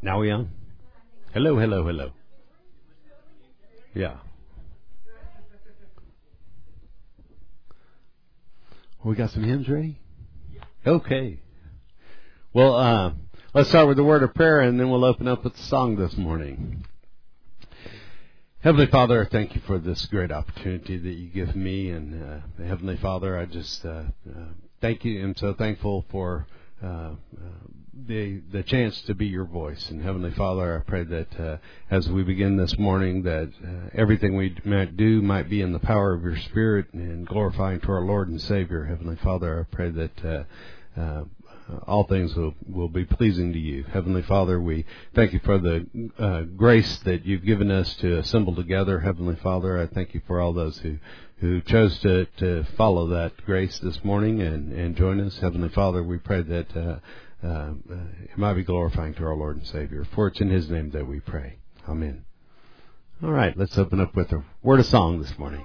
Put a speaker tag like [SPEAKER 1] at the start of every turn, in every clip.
[SPEAKER 1] Now we on? Hello, hello, hello. Yeah. We got some hymns ready? Okay. Well, let's start with the word of prayer, and then we'll open up with the song this morning. Heavenly Father, I thank you for this great opportunity that you give me. And Heavenly Father, I just thank you. I'm so thankful for the chance to be your voice. And Heavenly Father, I pray that as we begin this morning, that everything we might do might be in the power of your Spirit and glorifying to our Lord and Savior. Heavenly Father, I pray that all things will be pleasing to you. Heavenly Father, we thank you for the grace that you've given us to assemble together. Heavenly Father, I thank you for all those who chose to follow that grace this morning and join us. Heavenly Father, we pray that it might be glorifying to our Lord and Savior. For it's in His name that we pray. Amen. All right, let's open up with a word of song this morning.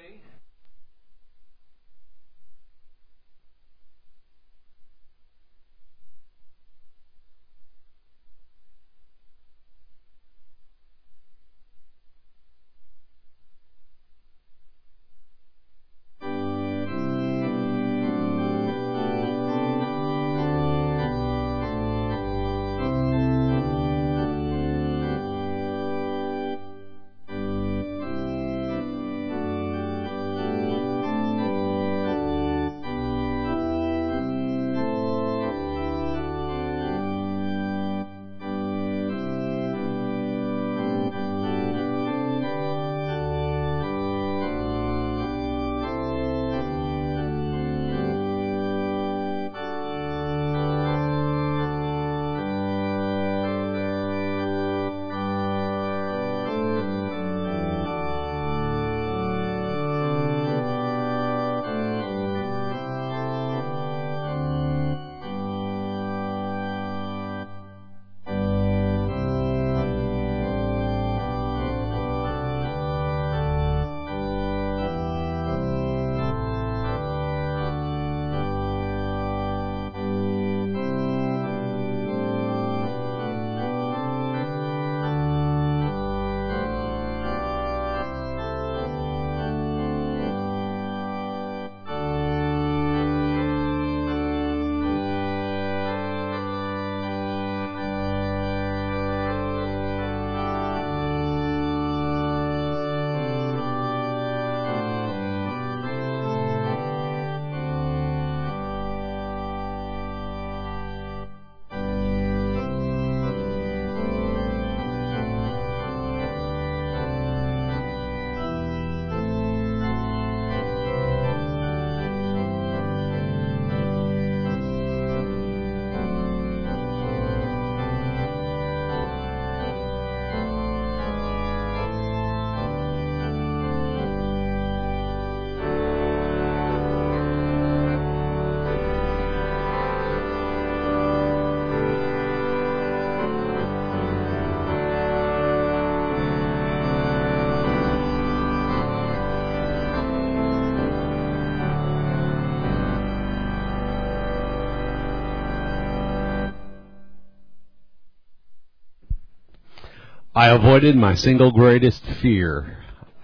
[SPEAKER 1] I avoided my single greatest fear.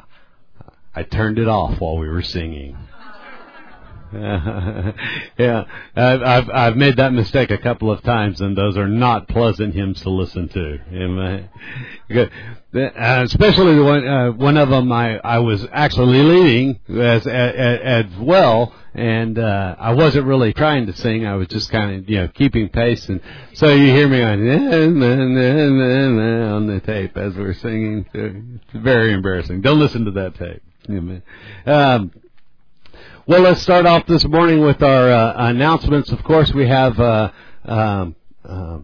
[SPEAKER 1] I turned it off while we were singing. Yeah, I've made that mistake a couple of times, and those are not pleasant hymns to listen to. Especially the one of them I was actually leading as well, and I wasn't really trying to sing. I was just kind of keeping pace, and so you hear me on the tape as we're singing. It's very embarrassing. Don't listen to that tape. Well, let's start off this morning with our announcements. Of course, we have Herman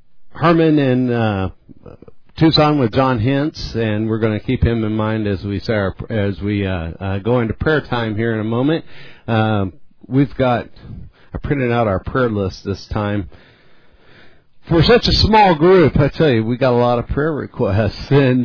[SPEAKER 1] in Tucson with John Hintz, and we're going to keep him in mind as we go into prayer time here in a moment. We've got, I printed out our prayer list this time. For such a small group, I tell you, we got a lot of prayer requests, and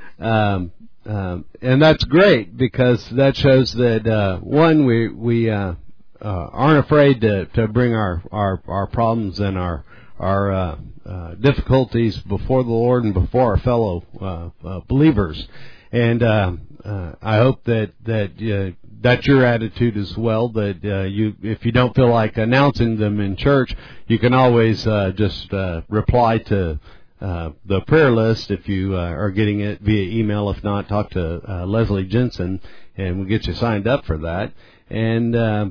[SPEAKER 1] that's great because that shows that one, we aren't afraid to bring our problems and our difficulties before the Lord and before our fellow believers. And I hope that's your attitude as well. That if you don't feel like announcing them in church, you can always just reply to the prayer list if you are getting it via email. If not, talk to Leslie Jensen, and we'll get you signed up for that. And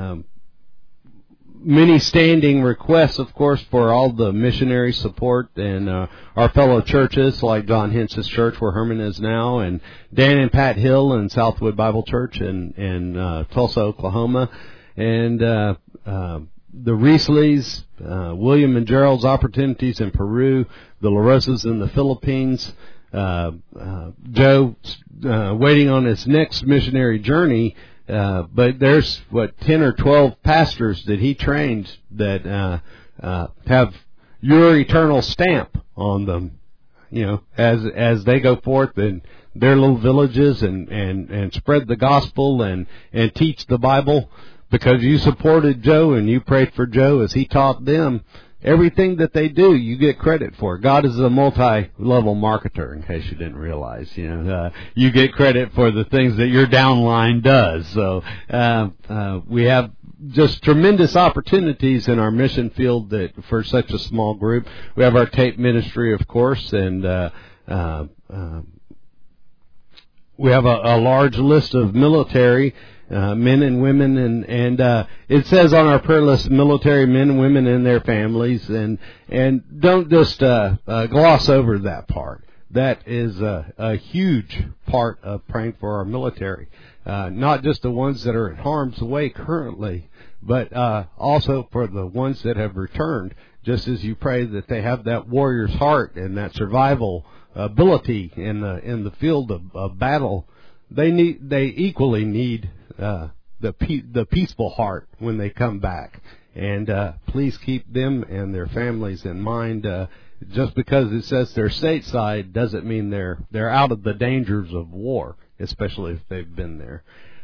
[SPEAKER 1] many standing requests, of course, for all the missionary support and our fellow churches like John Hence's church, where Herman is now, and Dan and Pat Hill and Southwood Bible Church in Tulsa, Oklahoma, and the Riesleys, William and Gerald's Opportunities in Peru, the LaRosas in the Philippines, Joe waiting on his next missionary journey. But there's 10 or 12 pastors that he trained that have your eternal stamp on them, as they go forth in their little villages and spread the gospel and teach the Bible, because you supported Joe and you prayed for Joe as he taught them. Everything that they do, you get credit for. God is a multi-level marketer, in case you didn't realize. You get credit for the things that your downline does. So we have just tremendous opportunities in our mission field that for such a small group. We have our tape ministry, of course, and we have a large list of military men and women, and it says on our prayer list, military men and women and their families, and don't just gloss over that part. That is a huge part of praying for our military, not just the ones that are in harm's way currently, but also for the ones that have returned. Just as you pray that they have that warrior's heart and that survival ability in the field of battle, they equally need the peaceful heart when they come back. And please keep them and their families in mind. Just because it says they're stateside doesn't mean they're out of the dangers of war, especially if they've been there.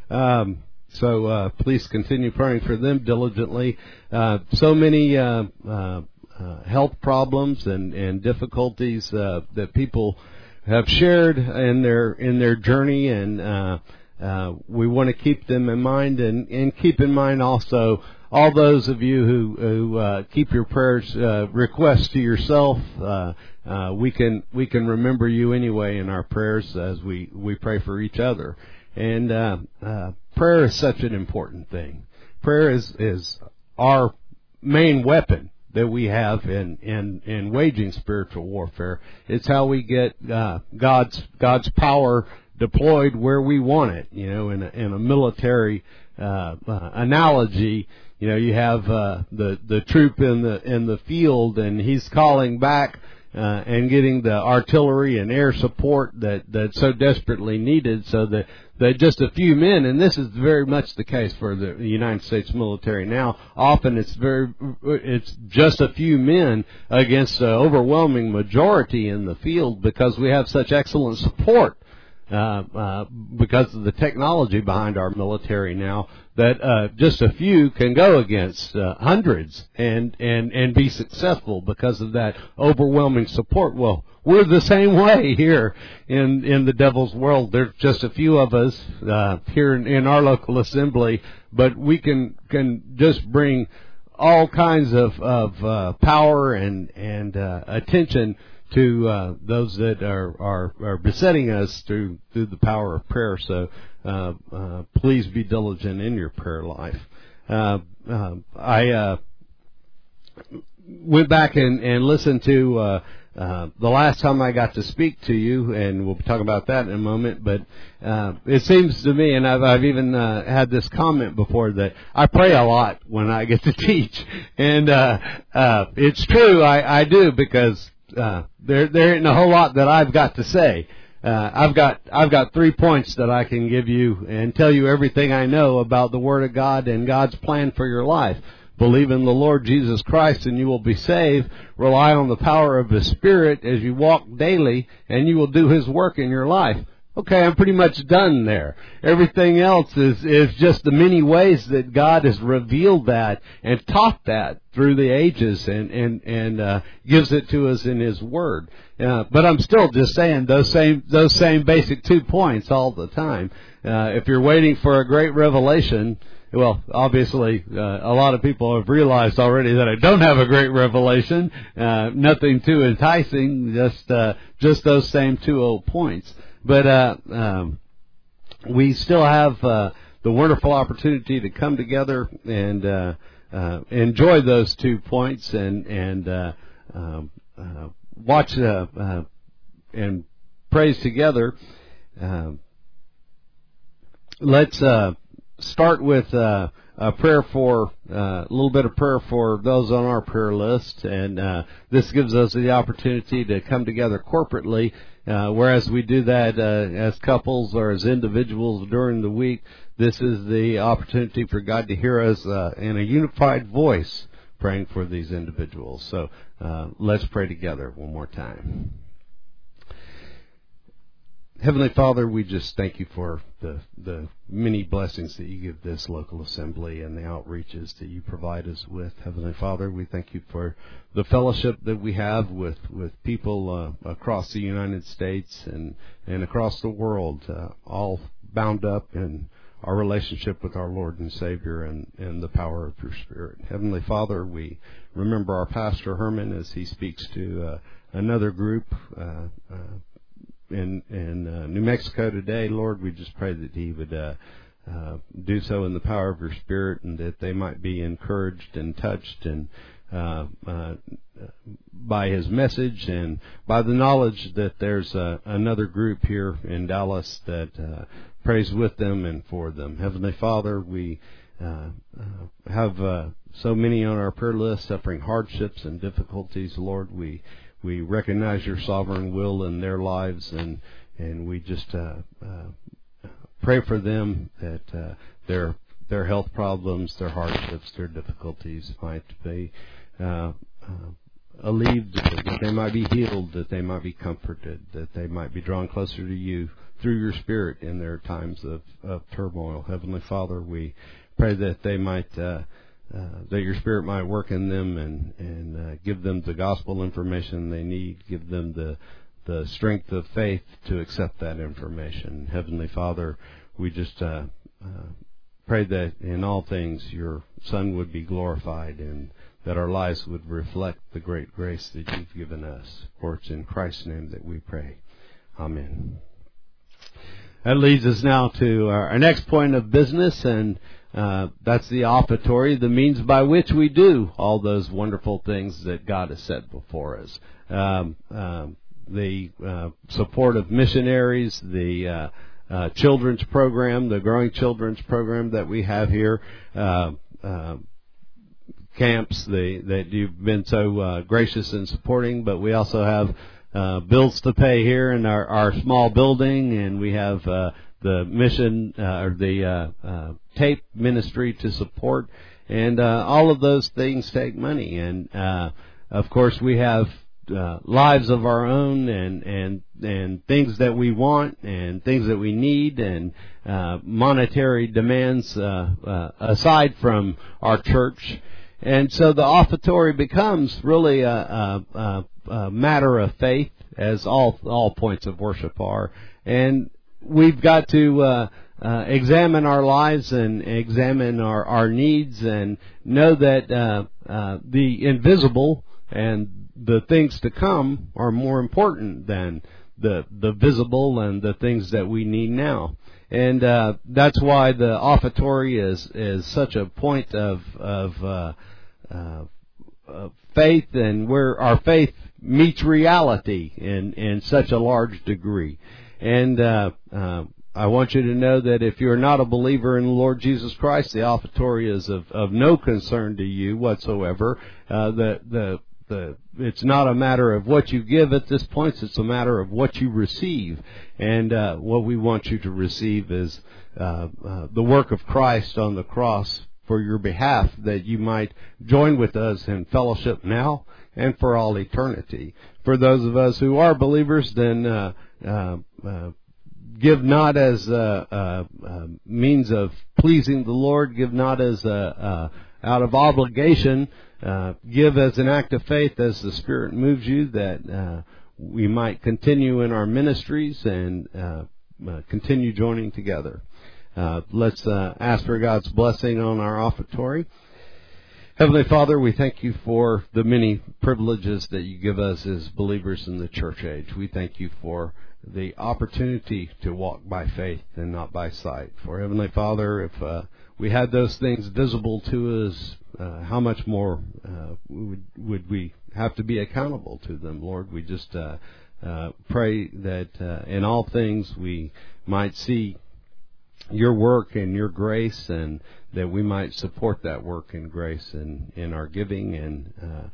[SPEAKER 1] So please continue praying for them diligently. So many health problems and difficulties that people have shared in their journey, and we want to keep them in mind, and keep in mind also all those of you who keep your prayers requests to yourself. We can remember you anyway in our prayers as we pray for each other. And prayer is such an important thing. Prayer is our main weapon that we have in waging spiritual warfare. It's how we get God's power deployed where we want it. In a military analogy, you have the troop in the field, and he's calling back and getting the artillery and air support that's so desperately needed, so that just a few men, and this is very much the case for the United States military now, often it's just a few men against an overwhelming majority in the field, because we have such excellent support because of the technology behind our military now, that just a few can go against hundreds and be successful because of that overwhelming support. Well, we're the same way here in the devil's world. There's just a few of us here in our local assembly, but we can just bring all kinds of power and attention to those that are besetting us through the power of prayer. So please be diligent in your prayer life. I went back and listened to the last time I got to speak to you, and we'll be talking about that in a moment. But it seems to me, and I've even had this comment before, that I pray a lot when I get to teach, and it's true. I do, because there ain't a whole lot that I've got to say. I've got 3 points that I can give you and tell you everything I know about the Word of God and God's plan for your life. Believe in the Lord Jesus Christ and you will be saved. Rely on the power of the Spirit as you walk daily, and you will do His work in your life. Okay, I'm pretty much done there. Everything else is just the many ways that God has revealed that and taught that through the ages and gives it to us in His Word. But I'm still just saying those same basic 2 points all the time. If you're waiting for a great revelation, well, obviously, a lot of people have realized already that I don't have a great revelation. Nothing too enticing, just those same 2 old points. But we still have the wonderful opportunity to come together and enjoy those 2 points and watch and praise together. Let's start with a prayer for a little bit of prayer for those on our prayer list, and this gives us the opportunity to come together corporately. Whereas we do that as couples or as individuals during the week, this is the opportunity for God to hear us in a unified voice praying for these individuals. So let's pray together one more time. Heavenly Father, we just thank you for the many blessings that you give this local assembly and the outreaches that you provide us with. Heavenly Father, we thank you for the fellowship that we have with people across the United States and across the world, all bound up in our relationship with our Lord and Savior and the power of your Spirit. Heavenly Father, we remember our Pastor Herman as he speaks to another group in New Mexico today. Lord, we just pray that he would do so in the power of your Spirit, and that they might be encouraged and touched and by his message and by the knowledge that there's another group here in Dallas that prays with them and for them. Heavenly Father, we have so many on our prayer list suffering hardships and difficulties. Lord, we recognize your sovereign will in their lives, and we just pray for them that their health problems, their hardships, their difficulties might be alleviated, that they might be healed, that they might be comforted, that they might be drawn closer to you through your Spirit in their times of turmoil. Heavenly Father, we pray that they might that your Spirit might work in them and give them the gospel information they need, give them the strength of faith to accept that information. Heavenly Father, we just pray that in all things your Son would be glorified and that our lives would reflect the great grace that you've given us. For it's in Christ's name that we pray. Amen. That leads us now to our next point of business, and that's the offertory, the means by which we do all those wonderful things that God has set before us. The support of missionaries, the children's program, the growing children's program that we have here, camps that you've been so gracious in supporting, but we also have bills to pay here in our small building, and we have the mission or the tape ministry to support, and all of those things take money. And of course, we have lives of our own and things that we want and things that we need and monetary demands aside from our church. And so the offertory becomes really a matter of faith, as all points of worship are. And we've got to examine our lives and examine our needs and know that the invisible and the things to come are more important than the visible and the things that we need now. And that's why the offertory is such a point of faith, and where our faith meets reality in such a large degree. And I want you to know that if you're not a believer in the Lord Jesus Christ, the offertory is of no concern to you whatsoever. It's not a matter of what you give at this point, it's a matter of what you receive. And what we want you to receive is the work of Christ on the cross for your behalf, that you might join with us in fellowship now and for all eternity. For those of us who are believers, then give not as a means of pleasing the Lord. Give not as out of obligation. Give as an act of faith as the Spirit moves you, that we might continue in our ministries and continue joining together. Let's ask for God's blessing on our offertory. Heavenly Father, we thank you for the many privileges that you give us as believers in the church age. We thank you for the opportunity to walk by faith and not by sight. For Heavenly Father, if we had those things visible to us, how much more would we have to be accountable to them, Lord? We just pray that in all things we might see your work and your grace, and that we might support that work and grace in our giving, and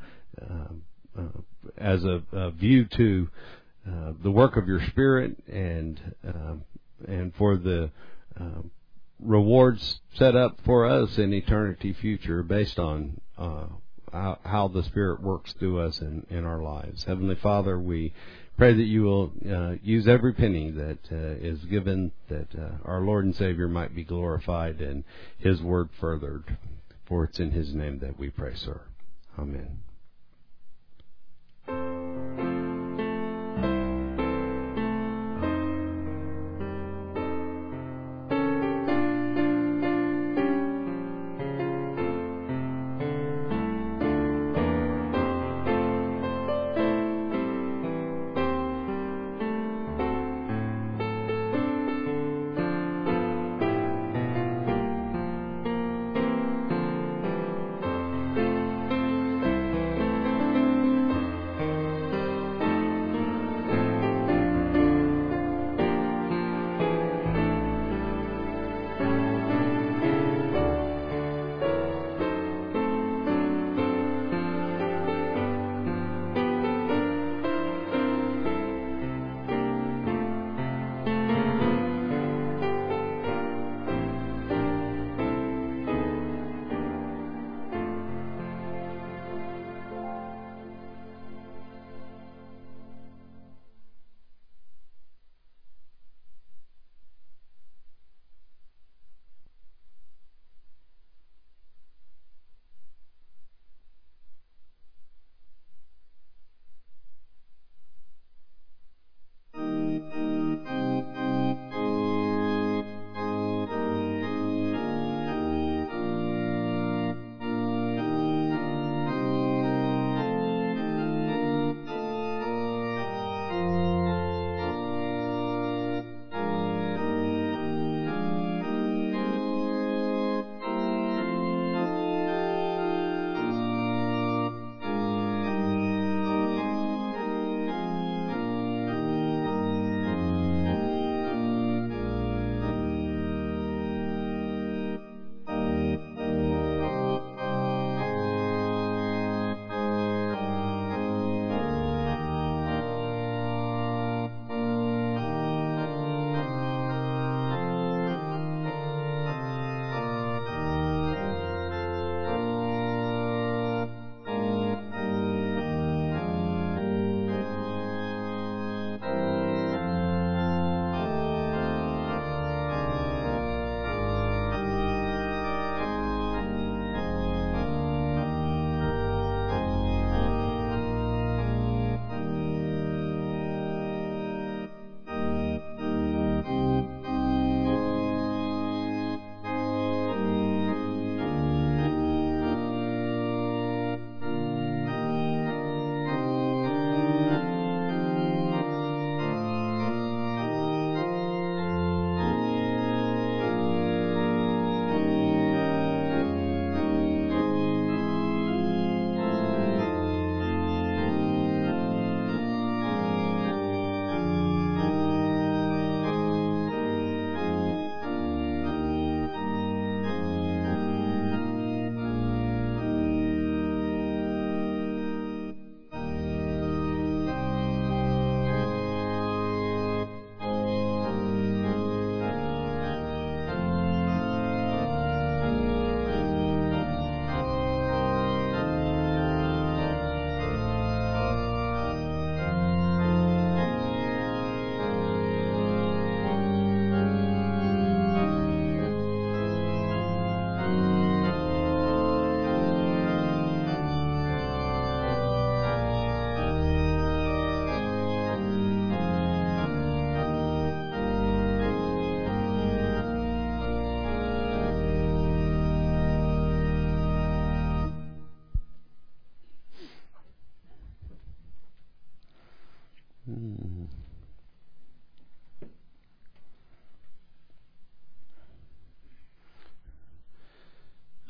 [SPEAKER 1] as a view to the work of your Spirit, and for the rewards set up for us in eternity future based on how the Spirit works through us in our lives. Heavenly Father, we pray that you will use every penny that is given, that our Lord and Savior might be glorified and His word furthered. For it's in His name that we pray, sir. Amen.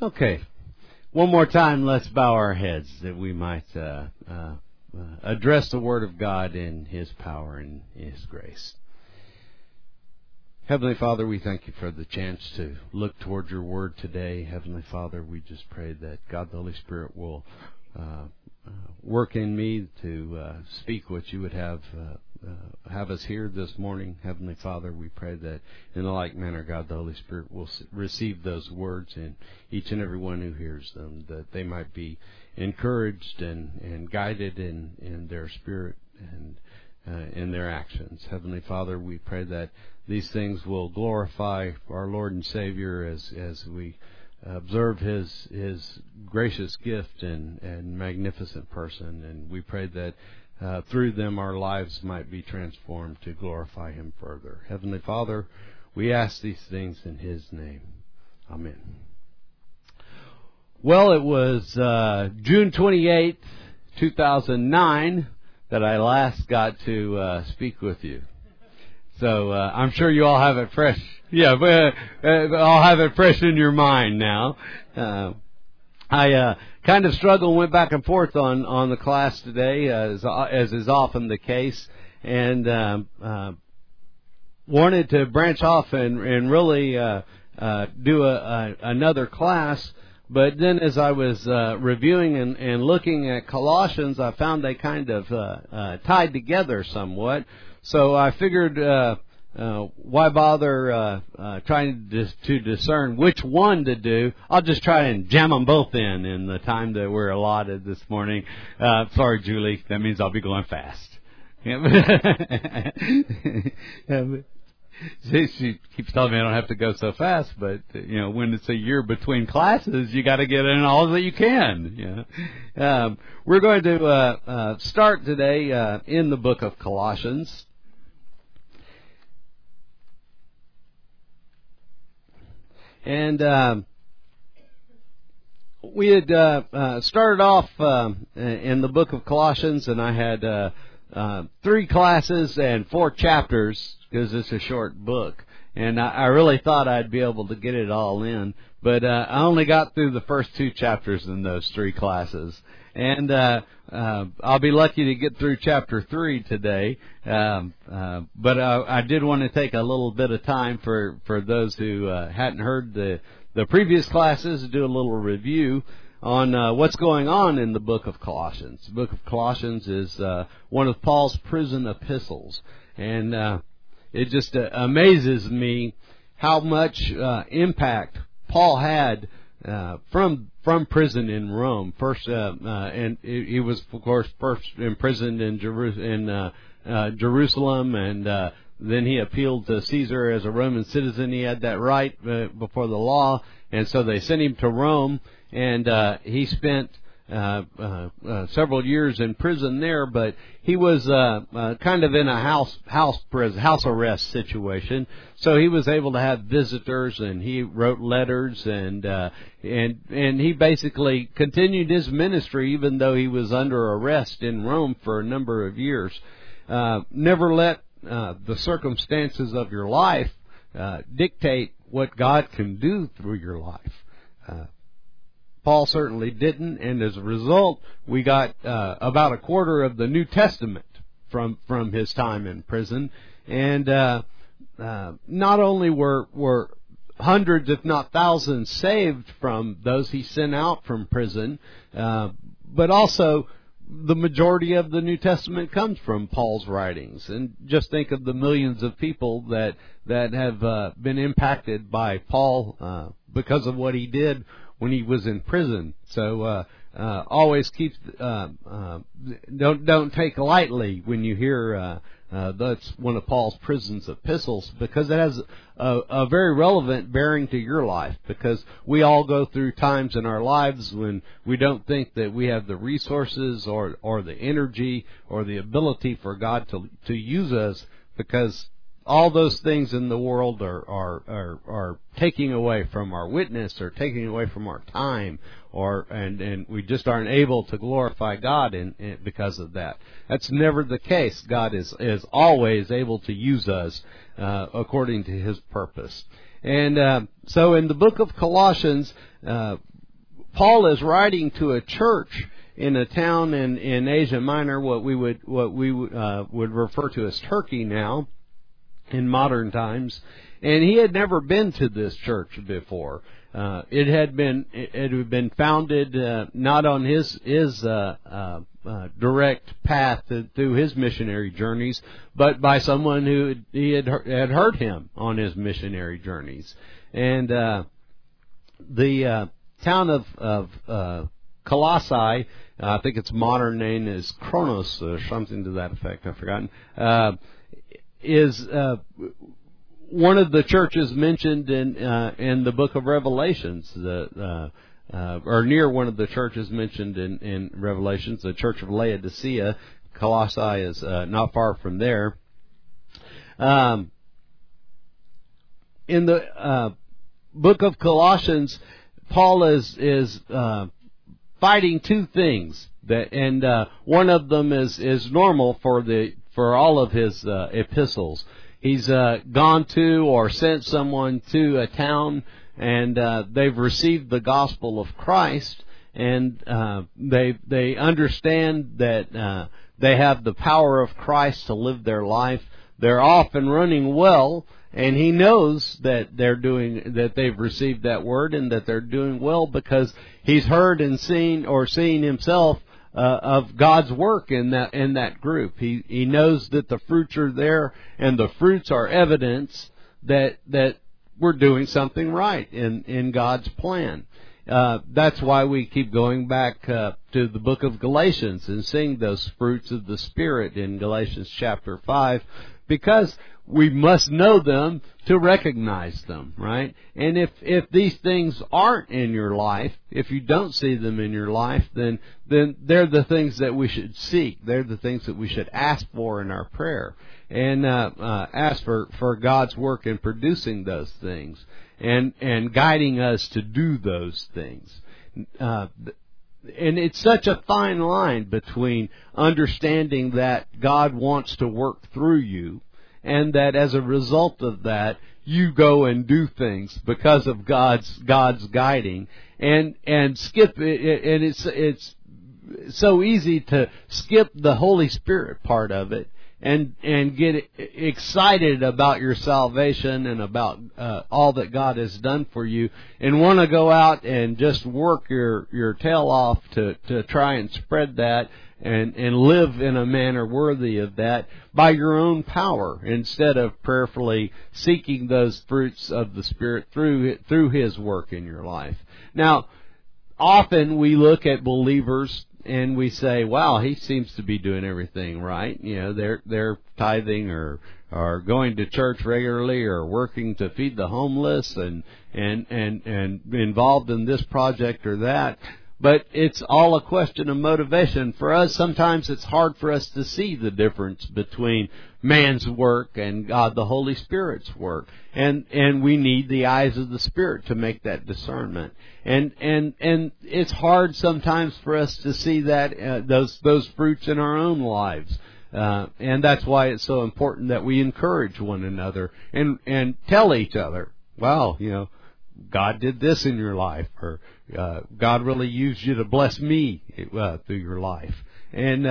[SPEAKER 1] Okay. One more time, let's bow our heads that we might address the Word of God in His power and His grace. Heavenly Father, we thank you for the chance to look toward your Word today. Heavenly Father, we just pray that God the Holy Spirit will work in me to speak what you would have us hear this morning. Heavenly Father, we pray that in a like manner, God the Holy Spirit will receive those words in each and every one who hears them, that they might be encouraged and guided in their spirit and in their actions. Heavenly Father, we pray that these things will glorify our Lord and Savior as we observe His gracious gift and magnificent person. And we pray that through them our lives might be transformed to glorify Him further. Heavenly Father, we ask these things in His name. Amen. Well, it was June 28th, 2009 that I last got to speak with you. So I'm sure you all have it fresh. Yeah, I'll have it fresh in your mind now. I kind of struggled and went back and forth on the class today, as is often the case, and wanted to branch off and really do another class. But then as I was reviewing and looking at Colossians, I found they kind of tied together somewhat. So I figured, why bother trying to discern which one to do? I'll just try and jam them both in the time that we're allotted this morning. Sorry, Julie, that means I'll be going fast. She keeps telling me I don't have to go so fast, but when it's a year between classes, you got to get in all that you can. We're going to start today in the book of Colossians. And we had started off in the book of Colossians, and I had 3 classes and 4 chapters because it's a short book. And I really thought I'd be able to get it all in, but I only got through the first 2 chapters in those 3 classes. And I'll be lucky to get through chapter 3 today. But I did want to take a little bit of time for those who hadn't heard the previous classes to do a little review on what's going on in the book of Colossians. The book of Colossians is one of Paul's prison epistles. And it just amazes me how much impact Paul had from prison in Rome. First, and he was, of course, first imprisoned in Jerusalem, and then he appealed to Caesar as a Roman citizen. He had that right before the law, and so they sent him to Rome, and he spent several years in prison there, but he was kind of in a house arrest situation. So he was able to have visitors, and he wrote letters, and he basically continued his ministry even though he was under arrest in Rome for a number of years. Never let the circumstances of your life dictate what God can do through your life. Paul certainly didn't, and as a result, we got about a quarter of the New Testament from his time in prison. And not only were hundreds, if not thousands, saved from those he sent out from prison, but also the majority of the New Testament comes from Paul's writings. And just think of the millions of people that have been impacted by Paul because of what he did when he was in prison. So always keep don't take lightly when you hear that's one of Paul's prison's epistles, because it has a very relevant bearing to your life, because we all go through times in our lives when we don't think that we have the resources or the energy or the ability for God to use us, because all those things in the world are taking away from our witness, or taking away from our time, and we just aren't able to glorify God because of that. That's never the case. God is always able to use us according to His purpose. And so in the book of Colossians, Paul is writing to a church in a town in Asia Minor, what we would refer to as Turkey now in modern times, and he had never been to this church before. It had been founded not on his direct path through his missionary journeys, but by someone who he had heard him on his missionary journeys. And the town of Colossae, I think its modern name is Kronos or something to that effect, I've forgotten, is one of the churches mentioned in the book of Revelations, or near one of the churches mentioned in Revelations, the church of Laodicea. Colossae is not far from there. In the book of Colossians, Paul is fighting two things, and one of them is normal for all of his epistles. He's gone to or sent someone to a town, and they've received the gospel of Christ, and they understand that they have the power of Christ to live their life. They're off and running well, and he knows that they've received that word and that they're doing well because he's heard and seen himself of God's work in that group. He knows that the fruits are there, and the fruits are evidence that we're doing something right in God's plan. That's why we keep going back to the book of Galatians and seeing those fruits of the Spirit in Galatians chapter 5, because we must know them to recognize them, right? And if these things aren't in your life, if you don't see them in your life, then they're the things that we should seek. They're the things that we should ask for in our prayer, and ask for God's work in producing those things and guiding us to do those things. And it's such a fine line between understanding that God wants to work through you, and that as a result of that, you go and do things because of God's guiding, and skip it. And it's so easy to skip the Holy Spirit part of it and get excited about your salvation and about all that God has done for you, and want to go out and just work your tail off to try and spread that and live in a manner worthy of that by your own power, instead of prayerfully seeking those fruits of the Spirit through His work in your life. Now, often we look at believers and we say, "Wow, he seems to be doing everything right. You know, they're tithing or going to church regularly or working to feed the homeless and involved in this project or that." But it's all a question of motivation. For us, sometimes it's hard for us to see the difference between man's work and God the Holy Spirit's work. And we need the eyes of the Spirit to make that discernment. And it's hard sometimes for us to see that those fruits in our own lives. And that's why it's so important that we encourage one another and tell each other, "Wow, you know, God did this in your life," or "God really used you to bless me through your life." And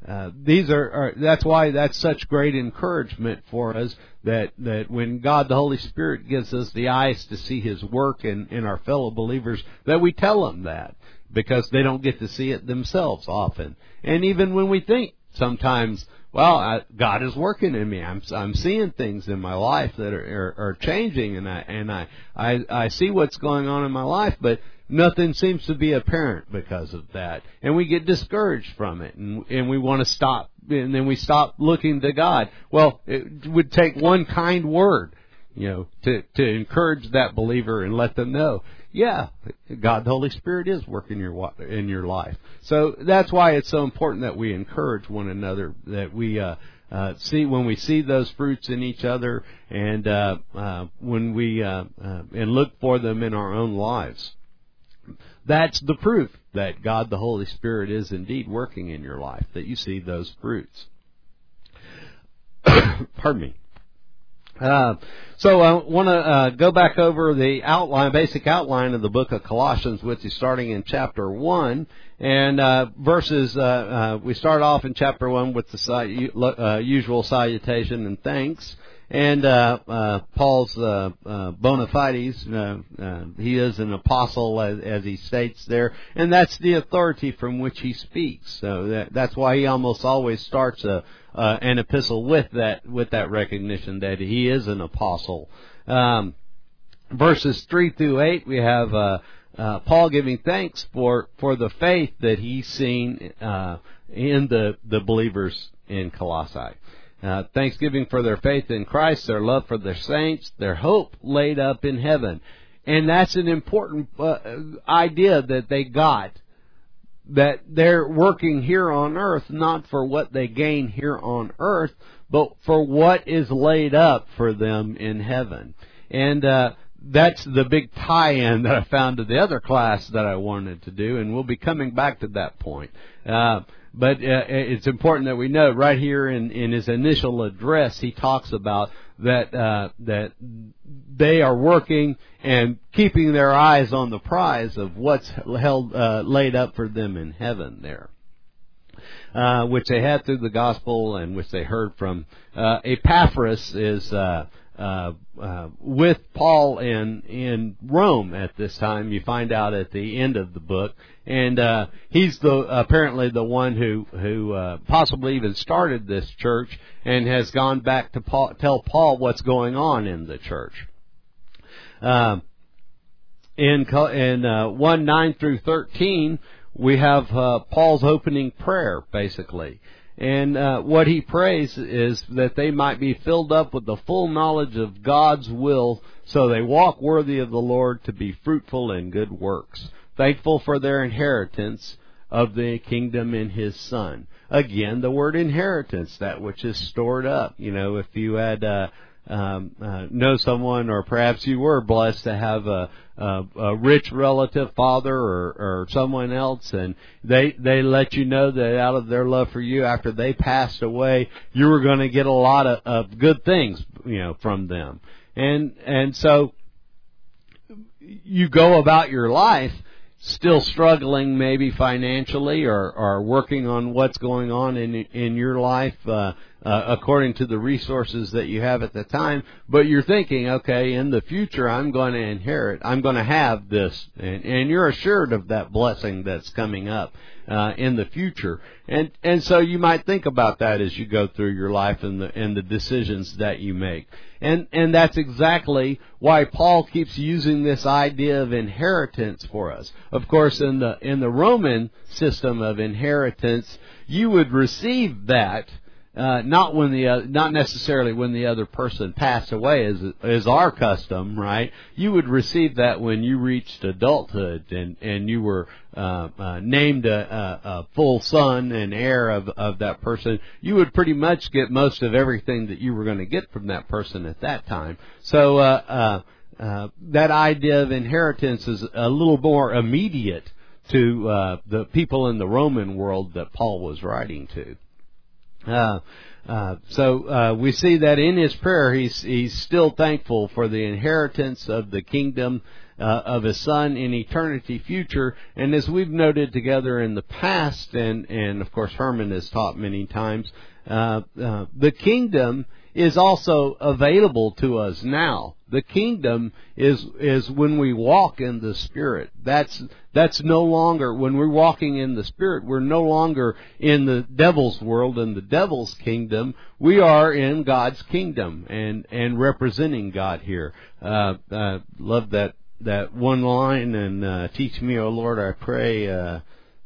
[SPEAKER 1] that's why that's such great encouragement for us, that when God the Holy Spirit gives us the eyes to see His work in our fellow believers, that we tell them that, because they don't get to see it themselves often. And even when we think sometimes, well, God is working in me. I'm seeing things in my life that are changing, and I see what's going on in my life, but nothing seems to be apparent because of that, and we get discouraged from it, and we want to stop, and then we stop looking to God. Well, it would take one kind word, you know, to encourage that believer and let them know, yeah, God the Holy Spirit is working in your life. So that's why it's so important that we encourage one another, that we see when we see those fruits in each other, and when we and look for them in our own lives. That's the proof that God the Holy Spirit is indeed working in your life, that you see those fruits. Pardon me. So I want to go back over the basic outline of the book of Colossians, which is starting in chapter 1. And verses, we start off in chapter 1 with the usual salutation and thanks. And Paul's bona fides, he is an apostle, as he states there, and that's the authority from which he speaks. So that's why he almost always starts an epistle with that recognition that he is an apostle. Verses 3 through 8, we have Paul giving thanks for the faith that he's seen in the believers in Colossae. Thanksgiving for their faith in Christ, their love for their saints, their hope laid up in heaven. And that's an important idea that they got, that they're working here on earth not for what they gain here on earth, but for what is laid up for them in heaven. And that's the big tie-in that I found to the other class that I wanted to do, and we'll be coming back to that point. But it's important that we know right here in his initial address, he talks about that they are working and keeping their eyes on the prize of what's laid up for them in heaven there, which they had through the gospel and which they heard from Epaphras is with Paul in Rome at this time. You find out at the end of the book, and he's apparently the one who possibly even started this church and has gone back to tell Paul what's going on in the church. In 1:9 through 13, we have Paul's opening prayer, basically. And what he prays is that they might be filled up with the full knowledge of God's will, so they walk worthy of the Lord to be fruitful in good works, thankful for their inheritance of the kingdom in His Son. Again, the word inheritance, that which is stored up. You know, if you had know someone, or perhaps you were blessed to have a rich relative, father or someone else, and they let you know that out of their love for you, after they passed away, you were going to get a lot of good things, you know, from them. And so you go about your life still struggling, maybe financially, or working on what's going on in your life according to the resources that you have at the time, but you're thinking, okay, in the future I'm going to inherit, I'm going to have this, and you're assured of that blessing that's coming up in the future. And so you might think about that as you go through your life and the decisions that you make. And that's exactly why Paul keeps using this idea of inheritance for us. Of course, in the Roman system of inheritance, you would receive that not necessarily when the other person passed away, is our custom, right? You would receive that when you reached adulthood and you were named a full son and heir of that person. You would pretty much get most of everything that you were going to get from that person at that time. So that idea of inheritance is a little more immediate to the people in the Roman world that Paul was writing to. So we see that in his prayer he's still thankful for the inheritance of the kingdom of his Son in eternity future. And as we've noted together in the past, and of course Herman has taught many times, the kingdom is also available to us now. The kingdom is when we walk in the Spirit. That's no longer, when we're walking in the Spirit, we're no longer in the devil's world and the devil's kingdom. We are in God's kingdom and representing God here. Love that one line, and teach me, O Lord, I pray,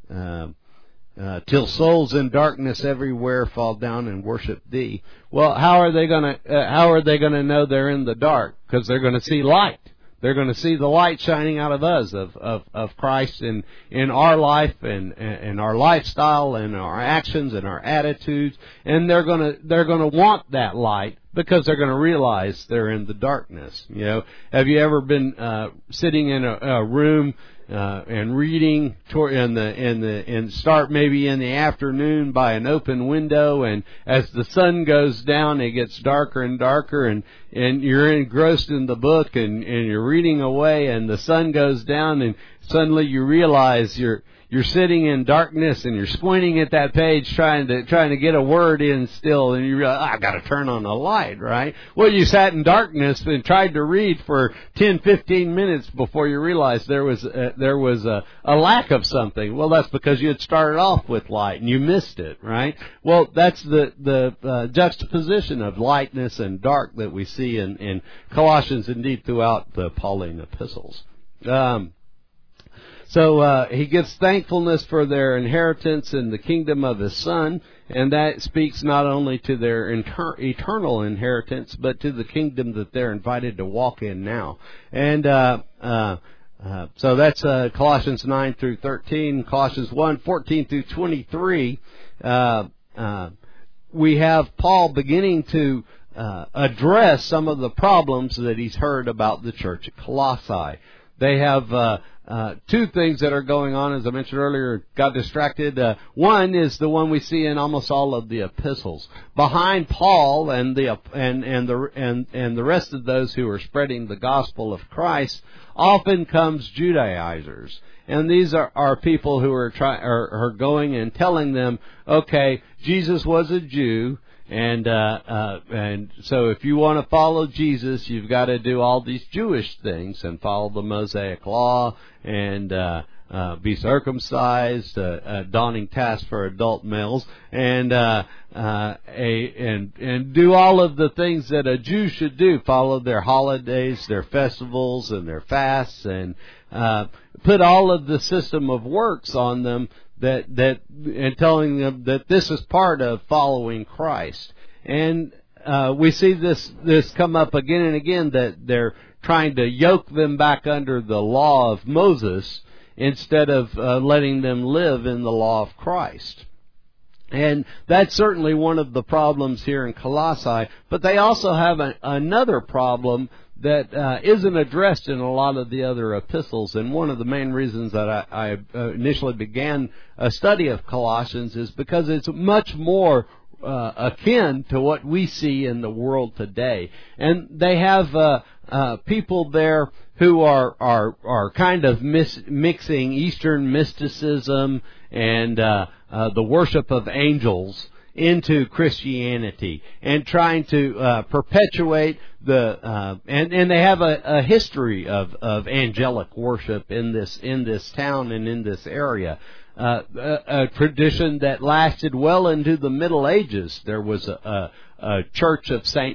[SPEAKER 1] till souls in darkness everywhere fall down and worship Thee. Well, how are they gonna know they're in the dark? Because they're going to see light. They're going to see the light shining out of us, of Christ in our life and our lifestyle and our actions and our attitudes, and they're going to want that light because they're going to realize they're in the darkness. You know, have you ever been sitting in a room and reading and start maybe in the afternoon by an open window, and as the sun goes down it gets darker and darker, and you're engrossed in the book and you're reading away, and the sun goes down and suddenly you realize you're sitting in darkness and you're squinting at that page trying to get a word in still, and you realize, I've got to turn on the light, right? Well, you sat in darkness and tried to read for 10, 15 minutes before you realized there was a lack of something. Well, that's because you had started off with light and you missed it, right? Well, that's the juxtaposition of lightness and dark that we see in Colossians, indeed throughout the Pauline epistles. So he gives thankfulness for their inheritance in the kingdom of his Son, and that speaks not only to their eternal inheritance, but to the kingdom that they're invited to walk in now. And so that's Colossians 9 through 13, Colossians 1, 14 through 23. We have Paul beginning to address some of the problems that he's heard about the church at Colossae. They have two things that are going on, as I mentioned earlier, got distracted. One is the one we see in almost all of the epistles. Behind Paul and the rest of those who are spreading the gospel of Christ, often comes Judaizers. And these are people who are going and telling them, okay, Jesus was a Jew, and so if you want to follow Jesus, you've got to do all these Jewish things and follow the Mosaic law and be circumcised, a daunting task for adult males, and do all of the things that a Jew should do. Follow their holidays, their festivals, and their fasts, and put all of the system of works on them. And telling them that this is part of following Christ. And we see this come up again and again, that they're trying to yoke them back under the law of Moses instead of letting them live in the law of Christ. And that's certainly one of the problems here in Colossae. But they also have another problem that isn't addressed in a lot of the other epistles. And one of the main reasons that I initially began a study of Colossians is because it's much more akin to what we see in the world today. And they have people there who are kind of mixing Eastern mysticism and the worship of angels into Christianity, and trying to perpetuate and they have a history of angelic worship in this town and in this area. A tradition that lasted well into the Middle Ages. There was a church of Saint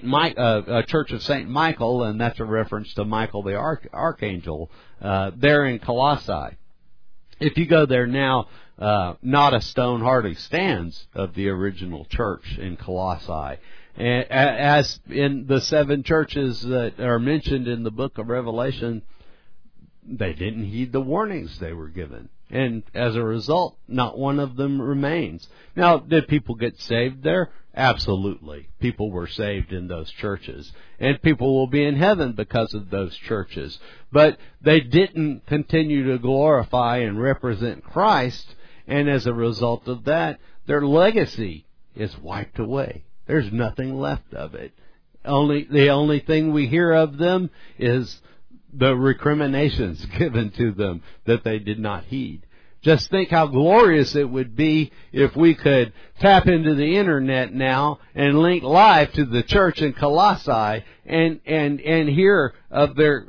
[SPEAKER 1] Michael, and that's a reference to Michael the Archangel there in Colossae. If you go there now, not a stone hardly stands of the original church in Colossae. As in the 7 churches that are mentioned in the book of Revelation, they didn't heed the warnings they were given. And as a result, not one of them remains. Now, did people get saved there? Absolutely. People were saved in those churches. And people will be in heaven because of those churches. But they didn't continue to glorify and represent Christ. And as a result of that, their legacy is wiped away. There's nothing left of it. The only thing we hear of them is the recriminations given to them that they did not heed. Just think how glorious it would be if we could tap into the internet now and link live to the church in Colossae and hear of their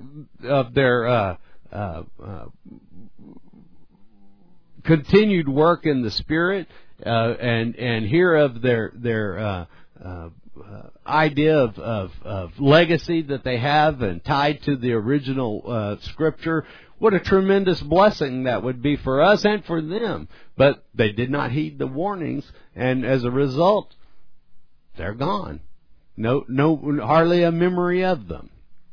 [SPEAKER 1] continued work in the Spirit, and hear of their idea of legacy that they have and tied to the original Scripture. What a tremendous blessing that would be for us and for them. But they did not heed the warnings, and as a result, they're gone. No, hardly a memory of them.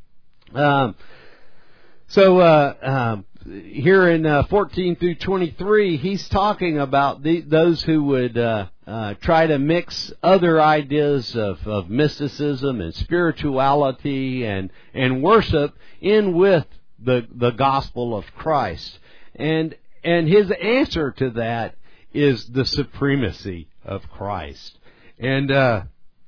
[SPEAKER 1] Here in 14 through 23, he's talking about those who would try to mix other ideas of mysticism and spirituality and worship in with the gospel of Christ. And his answer to that is the supremacy of Christ. And the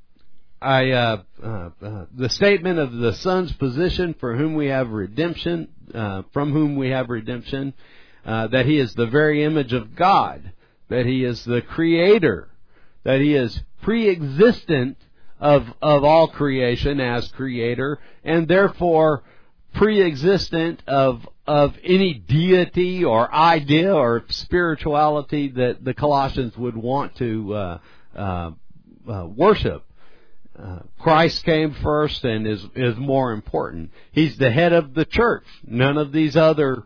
[SPEAKER 1] statement of the Son's position for whom we have redemption, from whom we have redemption, that He is the very image of God, that He is the Creator, that He is pre-existent of all creation as Creator, and therefore pre-existent of any deity or idea or spirituality that the Colossians would want to worship. Christ came first and is more important. He's the head of the church. None of these other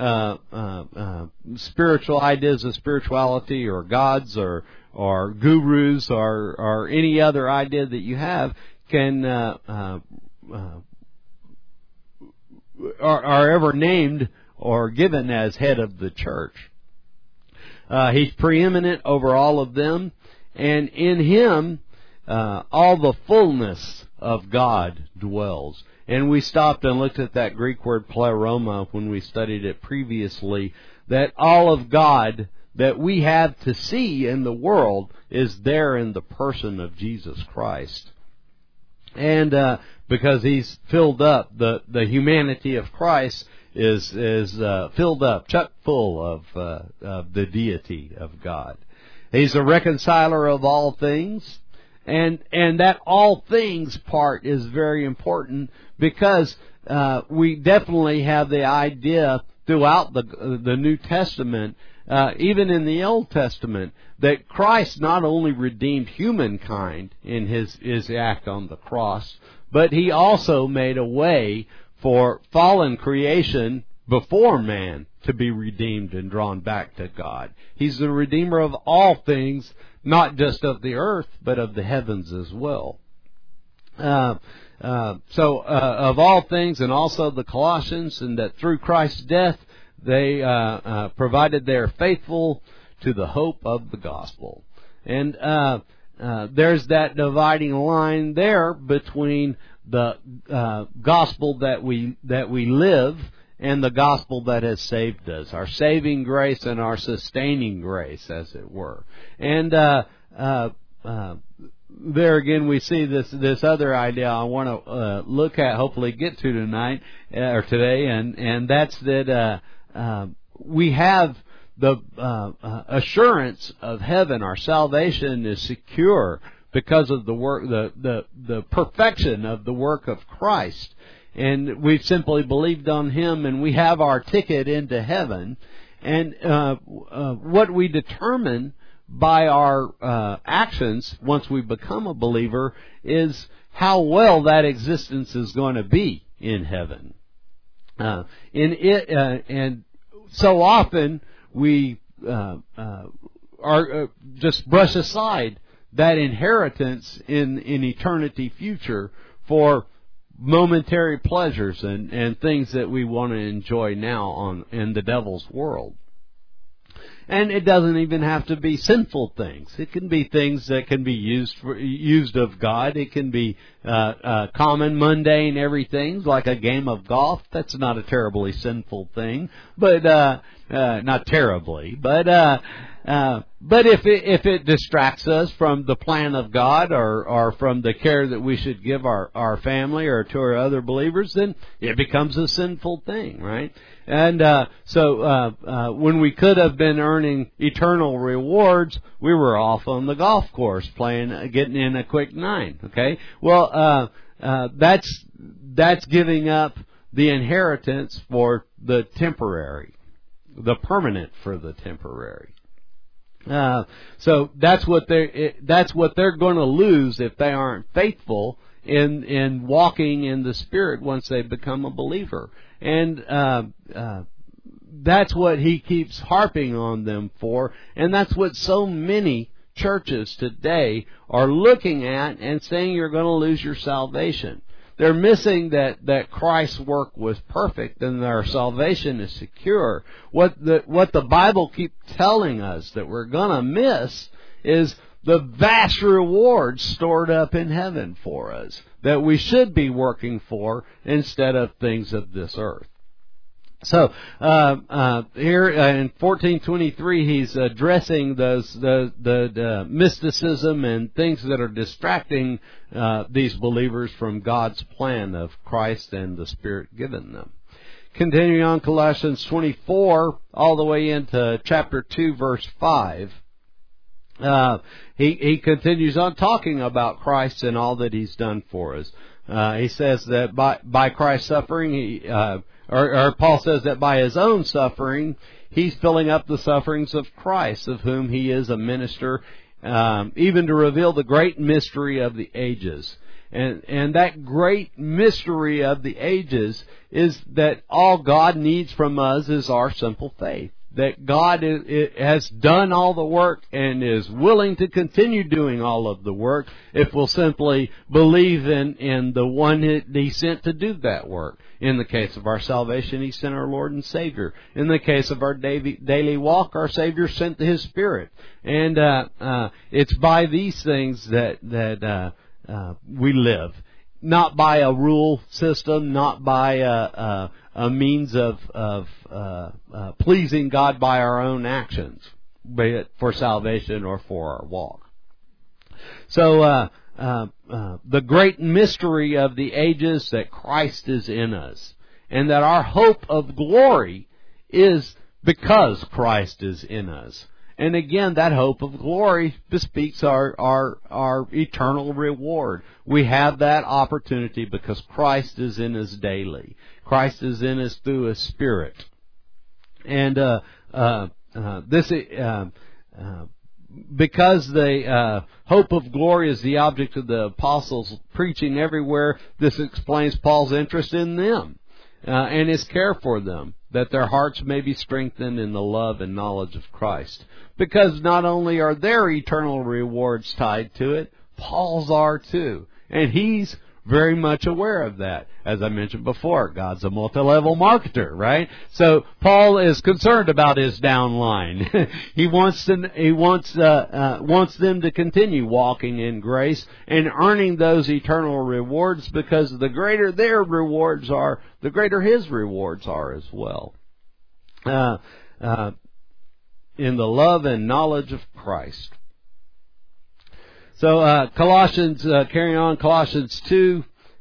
[SPEAKER 1] spiritual ideas of spirituality or gods or gurus or any other idea that you have can are ever named or given as head of the church. He's preeminent over all of them, and in Him all the fullness of God dwells. And we stopped and looked at that Greek word pleroma when we studied it previously, that all of God that we have to see in the world is there in the person of Jesus Christ. And because He's filled up, the humanity of Christ is filled up, chock full of the deity of God. He's a reconciler of all things. And that all things part is very important, because we definitely have the idea throughout the New Testament, even in the Old Testament, that Christ not only redeemed humankind in His act on the cross, but He also made a way for fallen creation before man to be redeemed and drawn back to God. He's the Redeemer of all things, not just of the earth, but of the heavens as well. So of all things, and also the Colossians, and that through Christ's death, they provided they are faithful to the hope of the gospel. And there's that dividing line there between the gospel that we live and the gospel that has saved us, our saving grace and our sustaining grace, as it were. And there again we see this other idea I want to look at, hopefully get to tonight or today, and that's that we have the assurance of heaven. Our salvation is secure because of the work, the perfection of the work of Christ. And we've simply believed on Him, and we have our ticket into heaven. And what we determine by our actions once we become a believer is how well that existence is going to be in heaven. And so often we just brush aside that inheritance in eternity future for momentary pleasures and things that we want to enjoy now in the devil's world. And it doesn't even have to be sinful things. It can be things that can be used of God. It can be common, mundane, everything, like a game of golf. That's not a terribly sinful thing, but not terribly. But if it distracts us from the plan of God or from the care that we should give our family or to our other believers, then it becomes a sinful thing, right? And so when we could have been earning eternal rewards, we were off on the golf course getting in a quick 9. Okay, well that's giving up the inheritance for the temporary, the permanent for the temporary. So that's what they're going to lose if they aren't faithful in walking in the Spirit once they become a believer. And that's what He keeps harping on them for, and that's what so many churches today are looking at and saying you're going to lose your salvation. They're missing that Christ's work was perfect and our salvation is secure. What the Bible keeps telling us that we're going to miss is the vast rewards stored up in heaven for us that we should be working for instead of things of this earth. So here in 14:23, he's addressing the mysticism and things that are distracting these believers from God's plan of Christ and the Spirit given them. Continuing on, Colossians 24, all the way into chapter 2, verse 5. He continues on talking about Christ and all that He's done for us. He says that by Christ's suffering, Paul says that by His own suffering, He's filling up the sufferings of Christ, of whom He is a minister, even to reveal the great mystery of the ages. And that great mystery of the ages is that all God needs from us is our simple faith. That God has done all the work and is willing to continue doing all of the work if we'll simply believe in the one that He sent to do that work. In the case of our salvation, He sent our Lord and Savior. In the case of our daily walk, our Savior sent His Spirit. And it's by these things that we live. Not by a rule system, not by a means of pleasing God by our own actions, be it for salvation or for our walk. So the great mystery of the ages that Christ is in us, and that our hope of glory is because Christ is in us. And again, that hope of glory bespeaks our eternal reward. We have that opportunity because Christ is in us daily. Christ is in us through His Spirit. And because the hope of glory is the object of the apostles' preaching everywhere, this explains Paul's interest in them and his care for them, that their hearts may be strengthened in the love and knowledge of Christ. Because not only are their eternal rewards tied to it, Paul's are too. And he's very much aware of that. As I mentioned before, God's a multi-level marketer, right? So Paul is concerned about his downline. He wants them to continue walking in grace and earning those eternal rewards, because the greater their rewards are, the greater his rewards are as well. In the love and knowledge of Christ. So Colossians, carrying on, Colossians 2,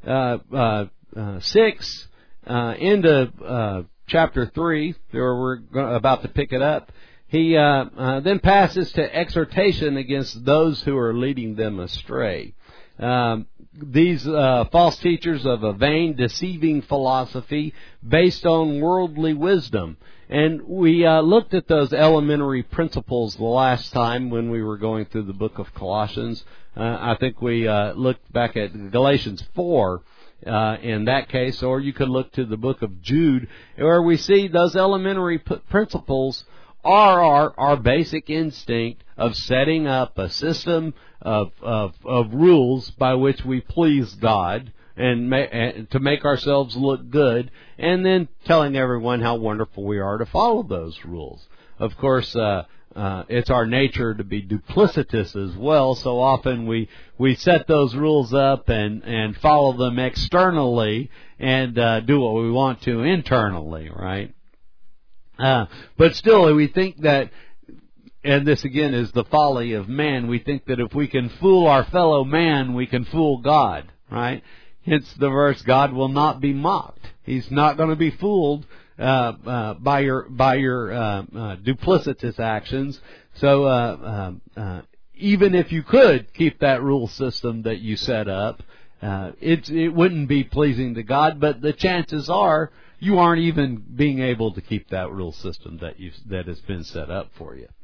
[SPEAKER 1] 6, into chapter 3, where we're about to pick it up. He then passes to exhortation against those who are leading them astray. These false teachers of a vain, deceiving philosophy based on worldly wisdom. And we looked at those elementary principles the last time when we were going through the book of Colossians. I think we looked back at Galatians 4 in that case, or you could look to the book of Jude, where we see those elementary principles are our basic instinct of setting up a system of rules by which we please God and to make ourselves look good, and then telling everyone how wonderful we are to follow those rules. Of course, it's our nature to be duplicitous as well, so often we set those rules up and follow them externally and do what we want to internally, right? But still, we think that, and this again is the folly of man, we think that if we can fool our fellow man, we can fool God, right? Hence the verse, God will not be mocked. He's not going to be fooled by your duplicitous actions. So even if you could keep that rule system that you set up, it wouldn't be pleasing to God. But the chances are you aren't even being able to keep that rule system that has been set up for you.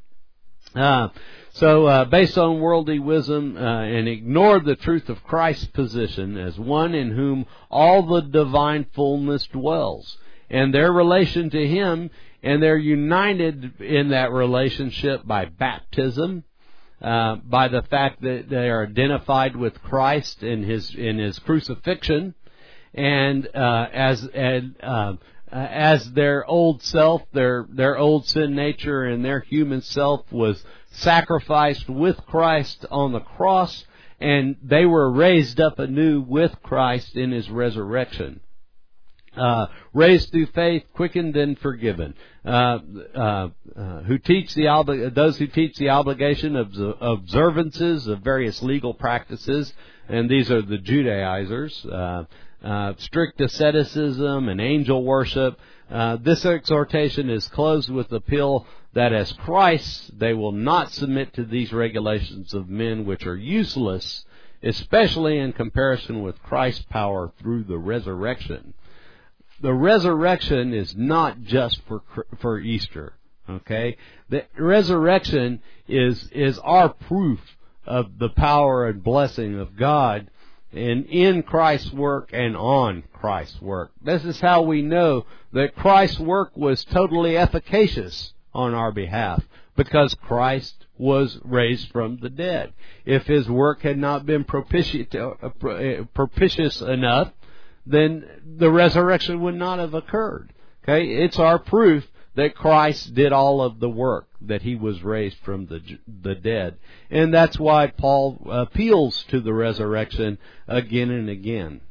[SPEAKER 1] So based on worldly wisdom, and ignore the truth of Christ's position as one in whom all the divine fullness dwells, and their relation to Him, and they're united in that relationship by baptism, by the fact that they are identified with Christ in His crucifixion, and as their old self, their old sin nature and their human self was sacrificed with Christ on the cross, and they were raised up anew with Christ in His resurrection. raised through faith, quickened and forgiven. Who teach those who teach the obligation of observances of various legal practices, and these are the Judaizers. Strict asceticism and angel worship. This exhortation is closed with the appeal that as Christ, they will not submit to these regulations of men which are useless, especially in comparison with Christ's power through the resurrection. The resurrection is not just for Easter, okay? The resurrection is our proof of the power and blessing of God and in Christ's work and on Christ's work. This is how we know that Christ's work was totally efficacious on our behalf, because Christ was raised from the dead. If His work had not been propitious enough, then the resurrection would not have occurred. Okay, it's our proof that Christ did all of the work, that He was raised from the dead. And that's why Paul appeals to the resurrection again and again.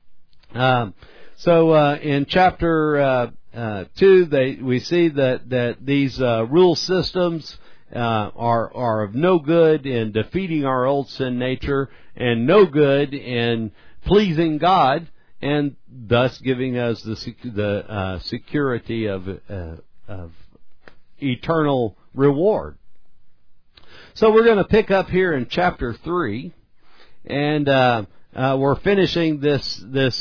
[SPEAKER 1] So in chapter 2, we see that these rule systems are of no good in defeating our old sin nature and no good in pleasing God, and thus giving us the security of eternal reward. So we're going to pick up here in chapter 3, and we're finishing this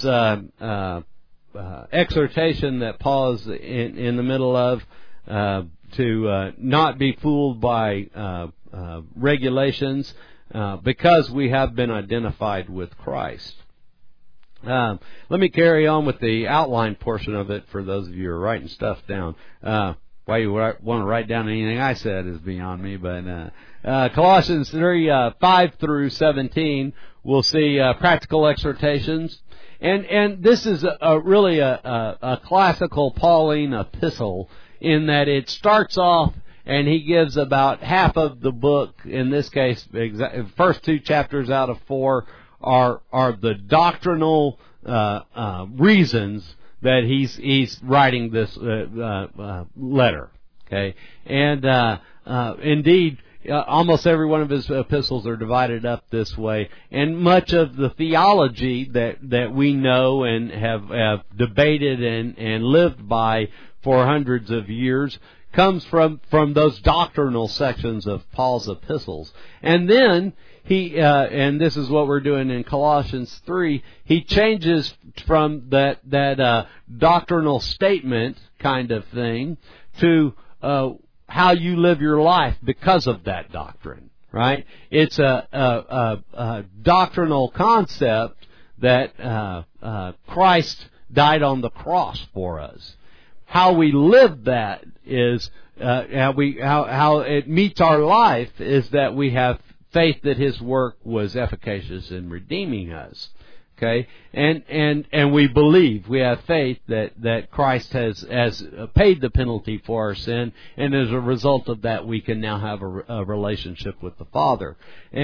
[SPEAKER 1] exhortation that Paul is in the middle of, to not be fooled by regulations, because we have been identified with Christ. Let me carry on with the outline portion of it for those of you who are writing stuff down. Why you want to write down anything I said is beyond me, but Colossians 3, 5 through 17, we'll see practical exhortations. And this is really a classical Pauline epistle, in that it starts off and he gives about half of the book. In this case, first 2 chapters out of 4 are the doctrinal reasons that he's writing this letter. Okay, and indeed, almost every one of his epistles are divided up this way, and much of the theology that we know and have debated and lived by for hundreds of years comes from those doctrinal sections of Paul's epistles. And then he, and this is what we're doing in Colossians 3, he changes from that doctrinal statement kind of thing to how you live your life because of that doctrine, right? It's a doctrinal concept that Christ died on the cross for us. How we live that is how it meets our life is that we have faith that His work was efficacious in redeeming us. Okay, and we believe, we have faith that Christ has paid the penalty for our sin, and as a result of that, we can now have a relationship with the Father.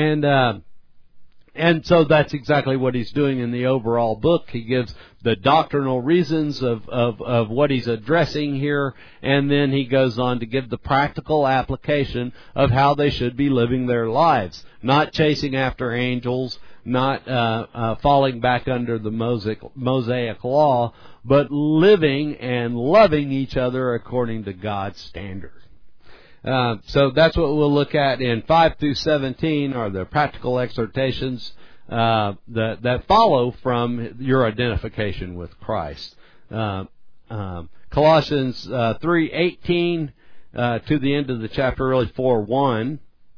[SPEAKER 1] And so that's exactly what he's doing in the overall book. He gives the doctrinal reasons of what he's addressing here, and then he goes on to give the practical application of how they should be living their lives. Not chasing after angels, not falling back under the Mosaic law, but living and loving each other according to God's standard. So that's what we'll look at in 5 through 17 are the practical exhortations that follow from your identification with Christ. Colossians 3:18 to the end of the chapter, really 4:1.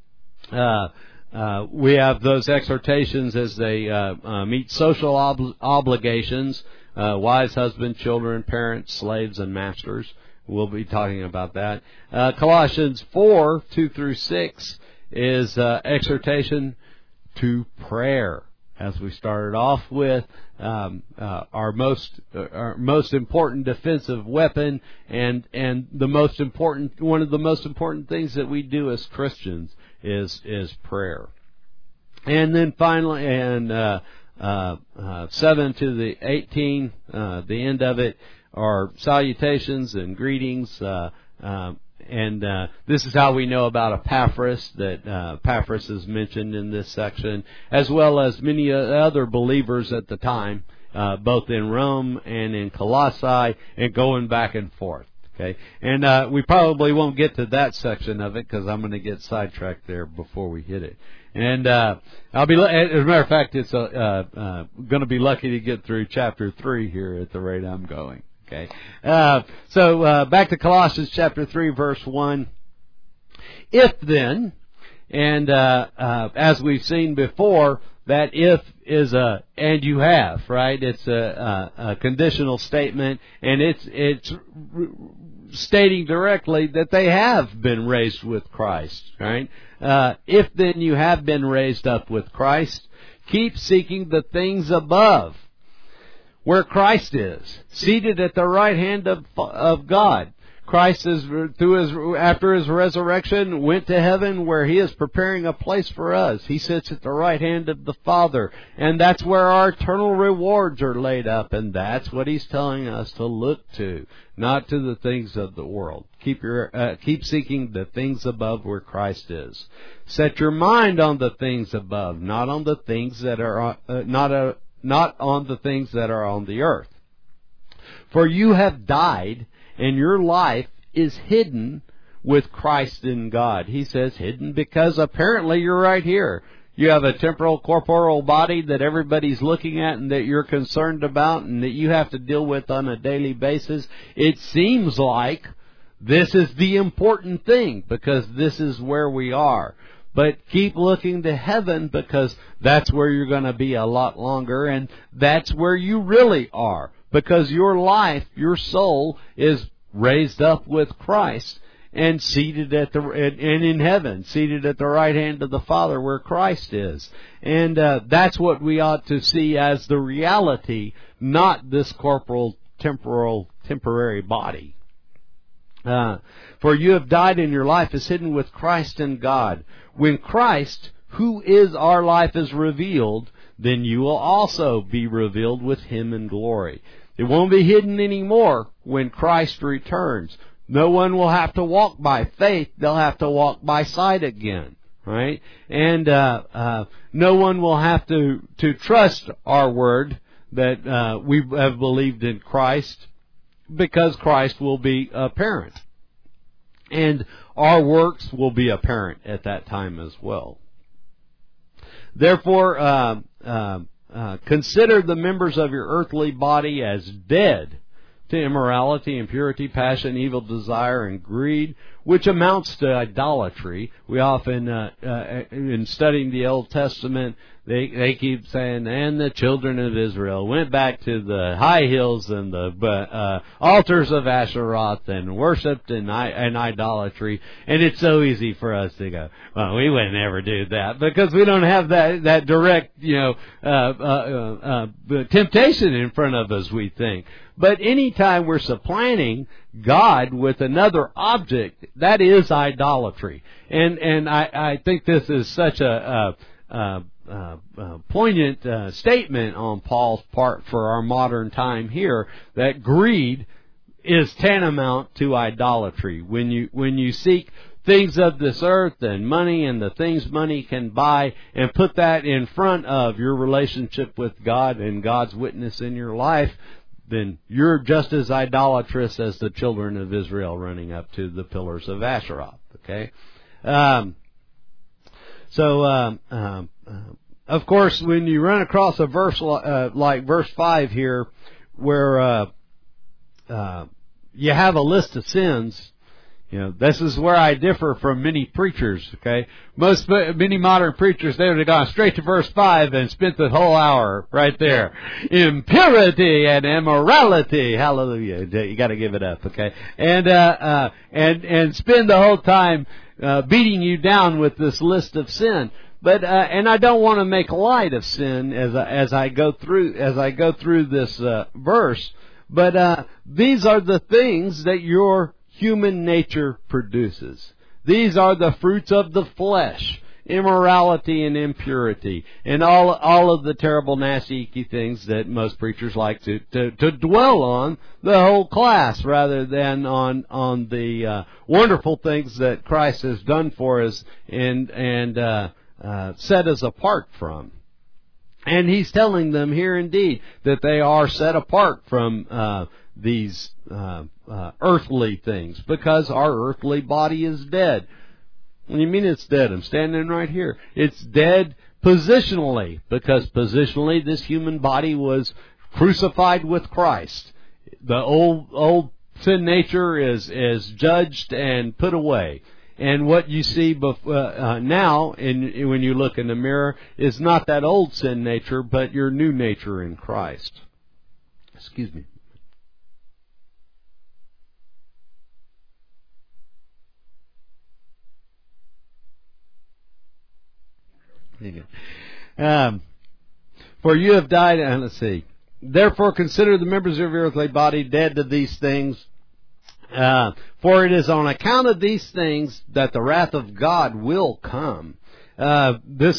[SPEAKER 1] We have those exhortations as they meet social obligations, wives, husbands, children, parents, slaves, and masters. We'll be talking about that. Colossians 4:2 through 6 is exhortation to prayer. As we started off with, our most important defensive weapon, and one of the most important things that we do as Christians is prayer. And then finally, 7 to the 18, the end of it are salutations and greetings. And this is how we know about Epaphras, that Epaphras is mentioned in this section, as well as many other believers at the time, both in Rome and in Colossae, and going back and forth. Okay, and we probably won't get to that section of it because I'm going to get sidetracked there before we hit it. And I'll be, as a matter of fact, it's going to be lucky to get through chapter 3 here at the rate I'm going. Okay, so back to Colossians chapter 3, verse 1. If then, and as we've seen before, that if is and you have, right? It's a conditional statement, and it's stating directly that they have been raised with Christ, right? If then you have been raised up with Christ, keep seeking the things above, where Christ is, seated at the right hand of God. Christ is, after His resurrection, went to heaven where He is preparing a place for us. He sits at the right hand of the Father, and that's where our eternal rewards are laid up, and that's what He's telling us to look to, not to the things of the world. Keep seeking the things above where Christ is. Set your mind on the things above, not on the things that are not on the things that are on the earth. For you have died, and your life is hidden with Christ in God. He says hidden because apparently you're right here. You have a temporal, corporeal body that everybody's looking at and that you're concerned about and that you have to deal with on a daily basis. It seems like this is the important thing because this is where we are. But keep looking to heaven because that's where you're going to be a lot longer, and that's where you really are. Because your life, your soul, is raised up with Christ and seated at and in heaven, seated at the right hand of the Father where Christ is. And that's what we ought to see as the reality, not this corporal, temporary body. For you have died and your life is hidden with Christ in God. When Christ, who is our life, is revealed, then you will also be revealed with Him in glory. It won't be hidden anymore when Christ returns. No one will have to walk by faith. They'll have to walk by sight again, right? And no one will have to trust our word that we have believed in Christ because Christ will be apparent. And our works will be apparent at that time as well. Therefore, consider the members of your earthly body as dead to immorality, impurity, passion, evil desire, and greed, which amounts to idolatry. We often, in studying the Old Testament, they keep saying, and the children of Israel went back to the high hills and the altars of Asheroth and worshipped in idolatry. And it's so easy for us to go, well, we would never do that because we don't have that direct, temptation in front of us, we think. But anytime we're supplanting God with another object, that is idolatry. And I think this is such a poignant statement on Paul's part for our modern time here, that greed is tantamount to idolatry. When you seek things of this earth and money and the things money can buy and put that in front of your relationship with God and God's witness in your life, then you're just as idolatrous as the children of Israel running up to the pillars of Asheroth. Okay? Of course, when you run across a verse like verse 5 here, where you have a list of sins, this is where I differ from many preachers, okay? Many modern preachers, they would have gone straight to verse 5 and spent the whole hour right there. Impurity and immorality. Hallelujah. You gotta give it up, okay? And spend the whole time, beating you down with this list of sin. But, and I don't want to make light of sin as I go through this, verse. But, these are the things that your human nature produces. These are the fruits of the flesh. immorality and impurity, and all of the terrible, nasty, icky things that most preachers like to dwell on the whole class, rather than on the wonderful things that Christ has done for us and set us apart from. And He's telling them here indeed that they are set apart from these earthly things, because our earthly body is dead. What do you mean it's dead? I'm standing right here. It's dead positionally, because positionally this human body was crucified with Christ. The old sin nature is judged and put away. And what you see now, when you look in the mirror, is not that old sin nature, but your new nature in Christ. Excuse me. For you have died, and let's see. Therefore consider the members of your earthly body dead to these things. For it is on account of these things that the wrath of God will come. I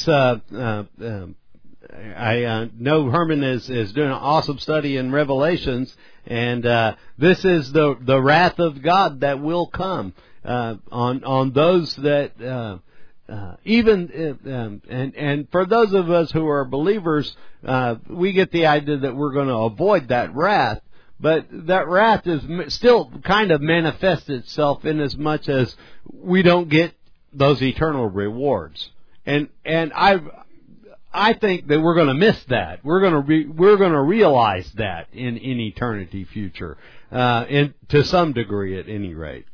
[SPEAKER 1] know Herman is doing an awesome study in Revelations, and this is the wrath of God that will come on those that. And for those of us who are believers, we get the idea that we're going to avoid that wrath, but that wrath is still kind of manifests itself in as much as we don't get those eternal rewards. And I think that we're going to miss that. We're going to realize that in eternity future, to some degree at any rate.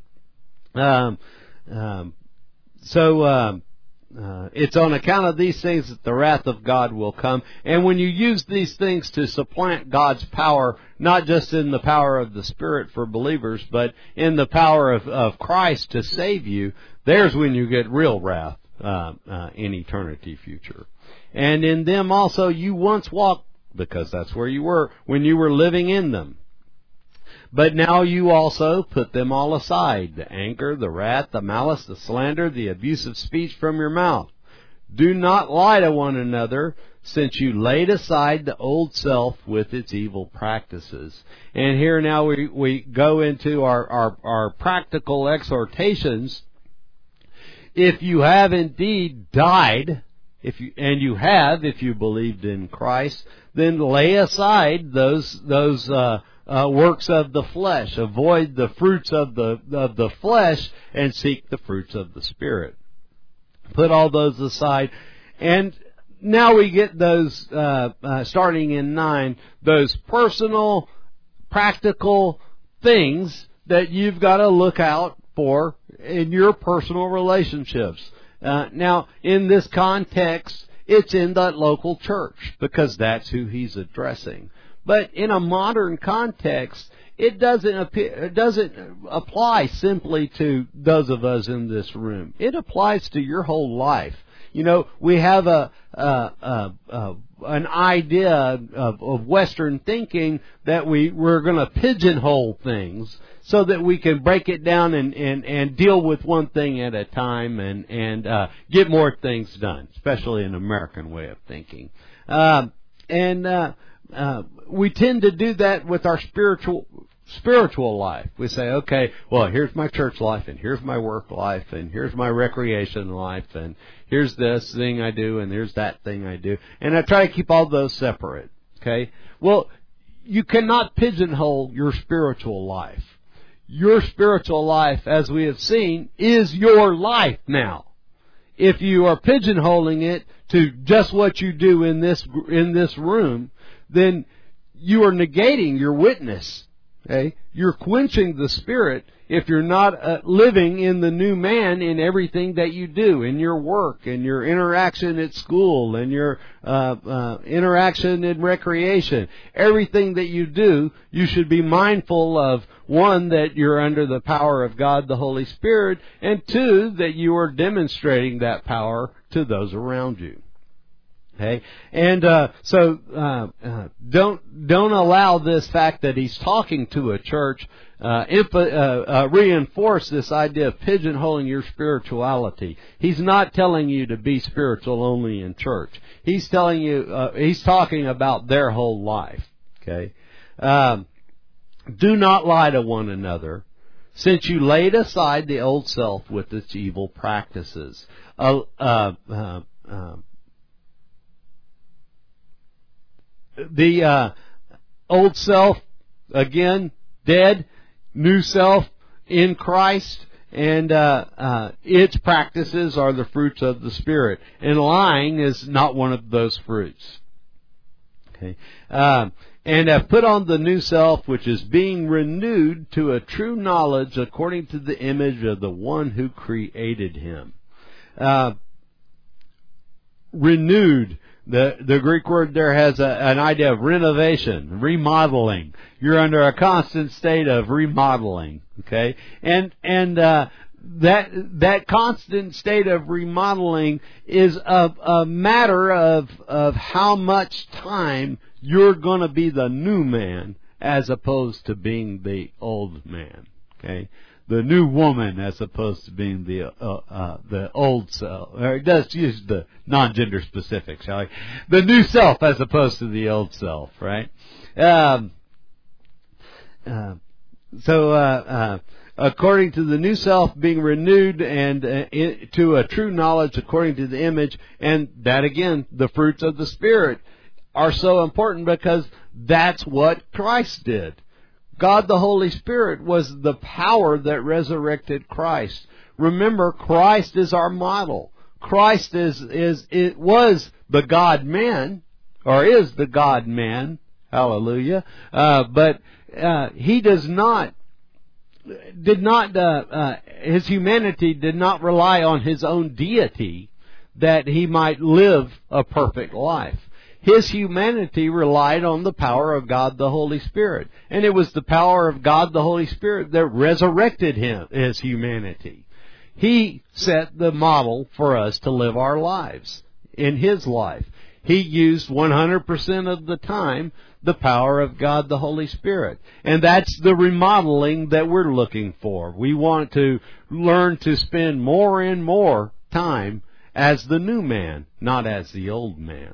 [SPEAKER 1] It's on account of these things that the wrath of God will come. And when you use these things to supplant God's power, not just in the power of the Spirit for believers, but in the power of Christ to save you, there's when you get real wrath in eternity future. And in them also you once walked, because that's where you were, when you were living in them. But now you also put them all aside, the anger, the wrath, the malice, the slander, the abusive speech from your mouth. Do not lie to one another, since you laid aside the old self with its evil practices. And here now we go into our practical exhortations. If you have indeed died, if you believed in Christ, then lay aside those works of the flesh. Avoid the fruits of the flesh and seek the fruits of the Spirit. Put all those aside. And now we get those, starting in 9, those personal, practical things that you've got to look out for in your personal relationships. Now, in this context, it's in that local church, because that's who he's addressing. But in a modern context, it doesn't apply simply to those of us in this room. It applies to your whole life. You know, we have an idea of Western thinking that we're going to pigeonhole things so that we can break it down and deal with one thing at a time and get more things done, especially an American way of thinking. We tend to do that with our spiritual life. We say, okay, well, here's my church life, and here's my work life, and here's my recreation life, and here's this thing I do, and here's that thing I do. And I try to keep all those separate. Okay? Well, you cannot pigeonhole your spiritual life. Your spiritual life, as we have seen, is your life now. If you are pigeonholing it to just what you do in this room, then you are negating your witness. Okay? You're quenching the Spirit if you're not living in the new man in everything that you do, in your work, in your interaction at school, in your interaction in recreation. Everything that you do, you should be mindful of, one, that you're under the power of God, the Holy Spirit, and two, that you are demonstrating that power to those around you. Okay, and don't allow this fact that he's talking to a church reinforce this idea of pigeonholing your spirituality. He's not telling you to be spiritual only in church. He's telling you he's talking about their whole life. Okay, do not lie to one another, since you laid aside the old self with its evil practices. The old self, again, dead. New self in Christ, and its practices are the fruits of the Spirit. And lying is not one of those fruits. Okay, and have put on the new self, which is being renewed to a true knowledge according to the image of the one who created him. Renewed. The Greek word there has an idea of renovation, remodeling. You're under a constant state of remodeling, okay? And that constant state of remodeling is a matter of how much time you're going to be the new man as opposed to being the old man, okay? The new woman as opposed to being the old self. Or it does use the non-gender specific, shall I? The new self as opposed to the old self, right? According to the new self being renewed and to a true knowledge according to the image, and that again, the fruits of the Spirit are so important because that's what Christ did. God the Holy Spirit was the power that resurrected Christ. Remember, Christ is our model. Christ was the God-man, or is the God-man. Hallelujah. But he his humanity did not rely on his own deity that he might live a perfect life. His humanity relied on the power of God the Holy Spirit. And it was the power of God the Holy Spirit that resurrected his humanity. He set the model for us to live our lives in his life. He used 100% of the time the power of God the Holy Spirit. And that's the remodeling that we're looking for. We want to learn to spend more and more time as the new man, not as the old man.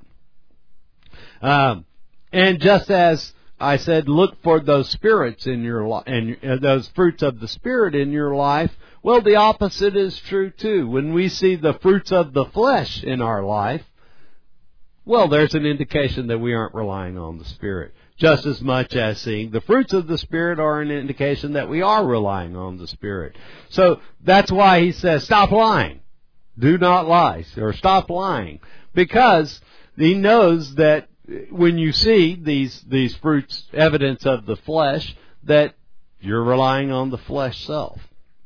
[SPEAKER 1] And just as I said, look for those spirits in your life, and those fruits of the Spirit in your life. Well, the opposite is true too. When we see the fruits of the flesh in our life, well, there's an indication that we aren't relying on the Spirit. Just as much as seeing the fruits of the Spirit are an indication that we are relying on the Spirit. So that's why he says, stop lying. Do not lie, or stop lying. Because he knows that when you see these fruits, evidence of the flesh, that you're relying on the flesh self.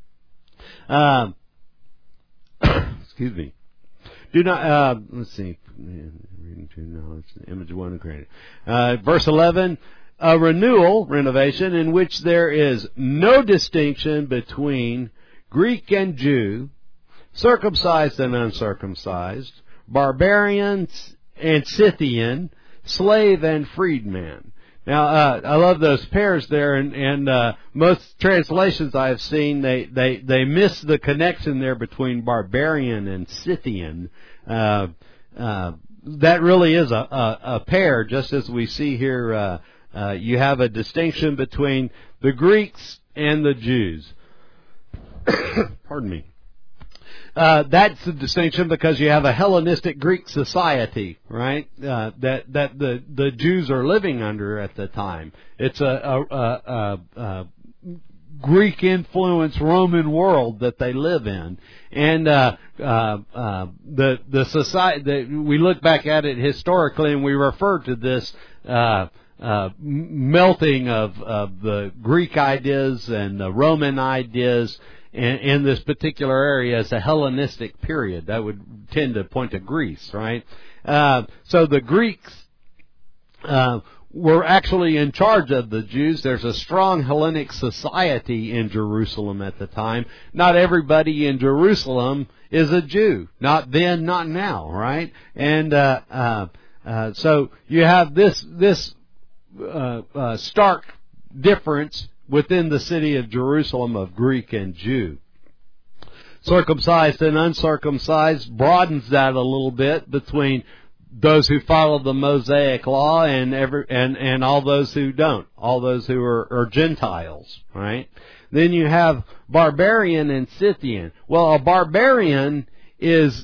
[SPEAKER 1] Excuse me. Do not. Let's see. Reading to knowledge, the image of one who created. Verse 11. A renewal, renovation, in which there is no distinction between Greek and Jew, circumcised and uncircumcised, barbarians and Scythian, slave and freedman. Now, I love those pairs there, and most translations I have seen, they miss the connection there between barbarian and Scythian. That really is a pair, just as we see here. You have a distinction between the Greeks and the Jews. Pardon me. That's the distinction because you have a Hellenistic Greek society, right? That the Jews are living under at the time. It's a Greek influenced Roman world that they live in, and the society. We look back at it historically, and we refer to this melting of the Greek ideas and the Roman ideas in this particular area as a Hellenistic period. That would tend to point to Greece, right? So the Greeks were actually in charge of the Jews. There's a strong Hellenic society in Jerusalem at the time. Not everybody in Jerusalem is a Jew. Not then, not now, right? And so you have this stark difference within the city of Jerusalem of Greek and Jew. Circumcised and uncircumcised broadens that a little bit between those who follow the Mosaic law and all those who don't, all those who are Gentiles, right? Then you have barbarian and Scythian. Well, a barbarian is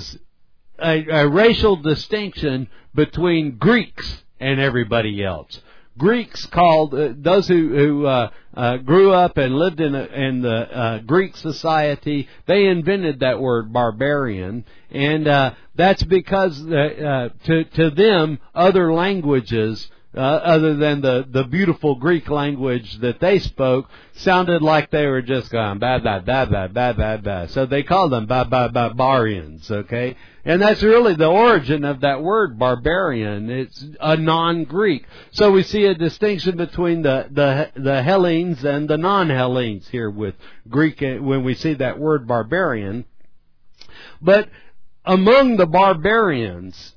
[SPEAKER 1] a racial distinction between Greeks and everybody else. Greeks called those who grew up and lived in the Greek society. They invented that word barbarian, and that's because to them other languages other than the beautiful Greek language that they spoke sounded like they were just going ba ba ba ba ba ba ba. So they called them barbarians. Okay. And that's really the origin of that word, barbarian. It's a non-Greek. So we see a distinction between the Hellenes and the non-Hellenes here with Greek when we see that word barbarian. But among the barbarians,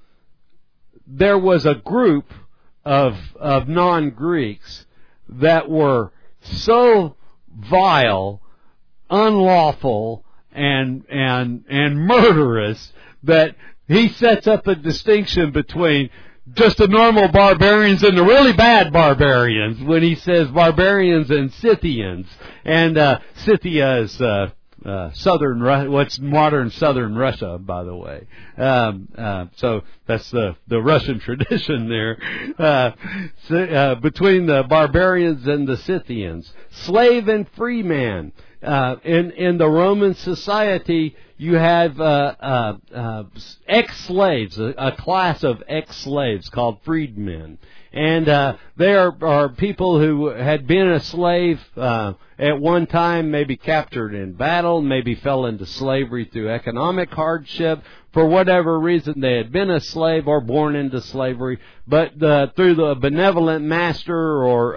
[SPEAKER 1] there was a group of non-Greeks that were so vile, unlawful, and murderous that he sets up a distinction between just the normal barbarians and the really bad barbarians when he says barbarians and Scythians. And Scythia is what's modern southern Russia, by the way. So that's the Russian tradition there. Between the barbarians and the Scythians. Slave and free man. In the Roman society, you have ex-slaves, a class of ex-slaves called freedmen. And they are people who had been a slave at one time, maybe captured in battle, maybe fell into slavery through economic hardship. For whatever reason, they had been a slave or born into slavery, but through the benevolent master or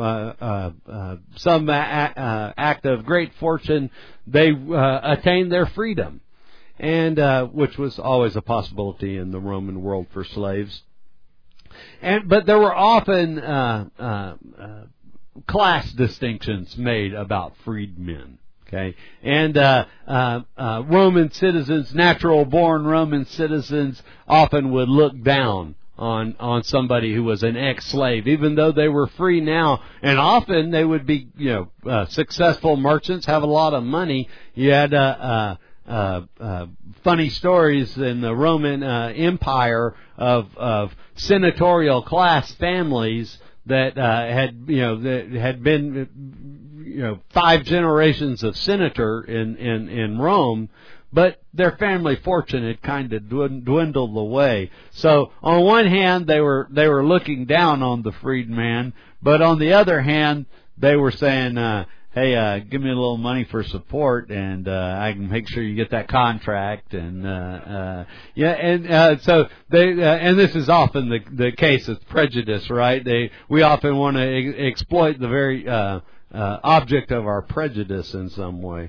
[SPEAKER 1] some act of great fortune, they attained their freedom, and which was always a possibility in the Roman world for slaves. But there were often class distinctions made about freedmen. Okay, and Roman citizens, natural-born Roman citizens, often would look down on somebody who was an ex-slave, even though they were free now. And often they would be, successful merchants, have a lot of money. You had funny stories in the Roman Empire of senatorial class families that had been 5 generations of senator in Rome, but their family fortune had kind of dwindled away. So on one hand, they were looking down on the freedman, but on the other hand, they were saying, hey, give me a little money for support, and I can make sure you get that contract. And so they, and this is often the case with prejudice, right? We often want to exploit the very object of our prejudice in some way.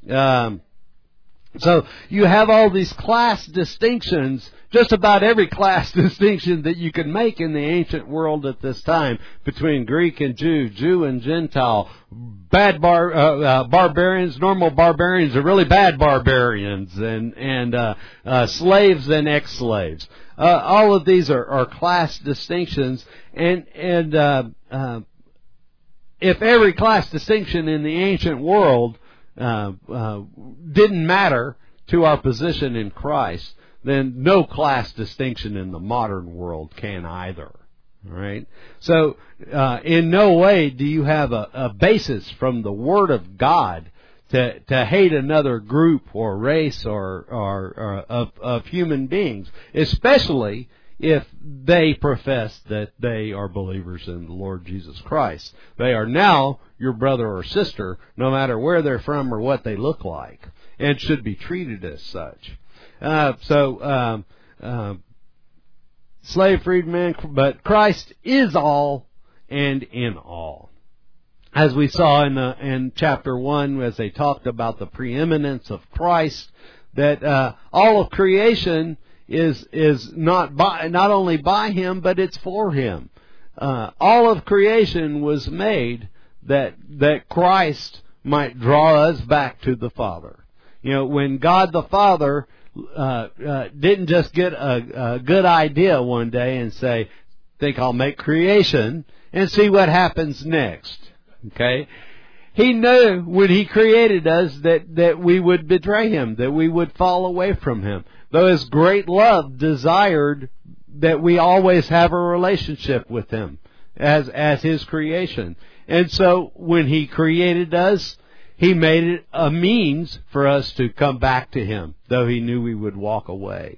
[SPEAKER 1] So you have all these class distinctions, just about every class distinction that you can make in the ancient world at this time, between Greek and Jew, Jew and Gentile, bad barbarians, normal barbarians, or really bad barbarians, and slaves and ex-slaves. All of these are class distinctions, and if every class distinction in the ancient world didn't matter to our position in Christ, then no class distinction in the modern world can either. All right? So, in no way do you have a basis from the Word of God to hate another group or race or of human beings, especially if they profess that they are believers in the Lord Jesus Christ. They are now your brother or sister, no matter where they're from or what they look like, and should be treated as such. Slave, freedman, but Christ is all and in all. as we saw in chapter 1, as they talked about the preeminence of Christ, that all of creation is not only by Him, but it's for Him. All of creation was made that Christ might draw us back to the Father. You know, when God the Father didn't just get a good idea one day and say, think I'll make creation and see what happens next. Okay? He knew when He created us that we would betray Him, that we would fall away from Him. Though His great love desired that we always have a relationship with Him as His creation. And so when He created us, He made it a means for us to come back to Him, though He knew we would walk away.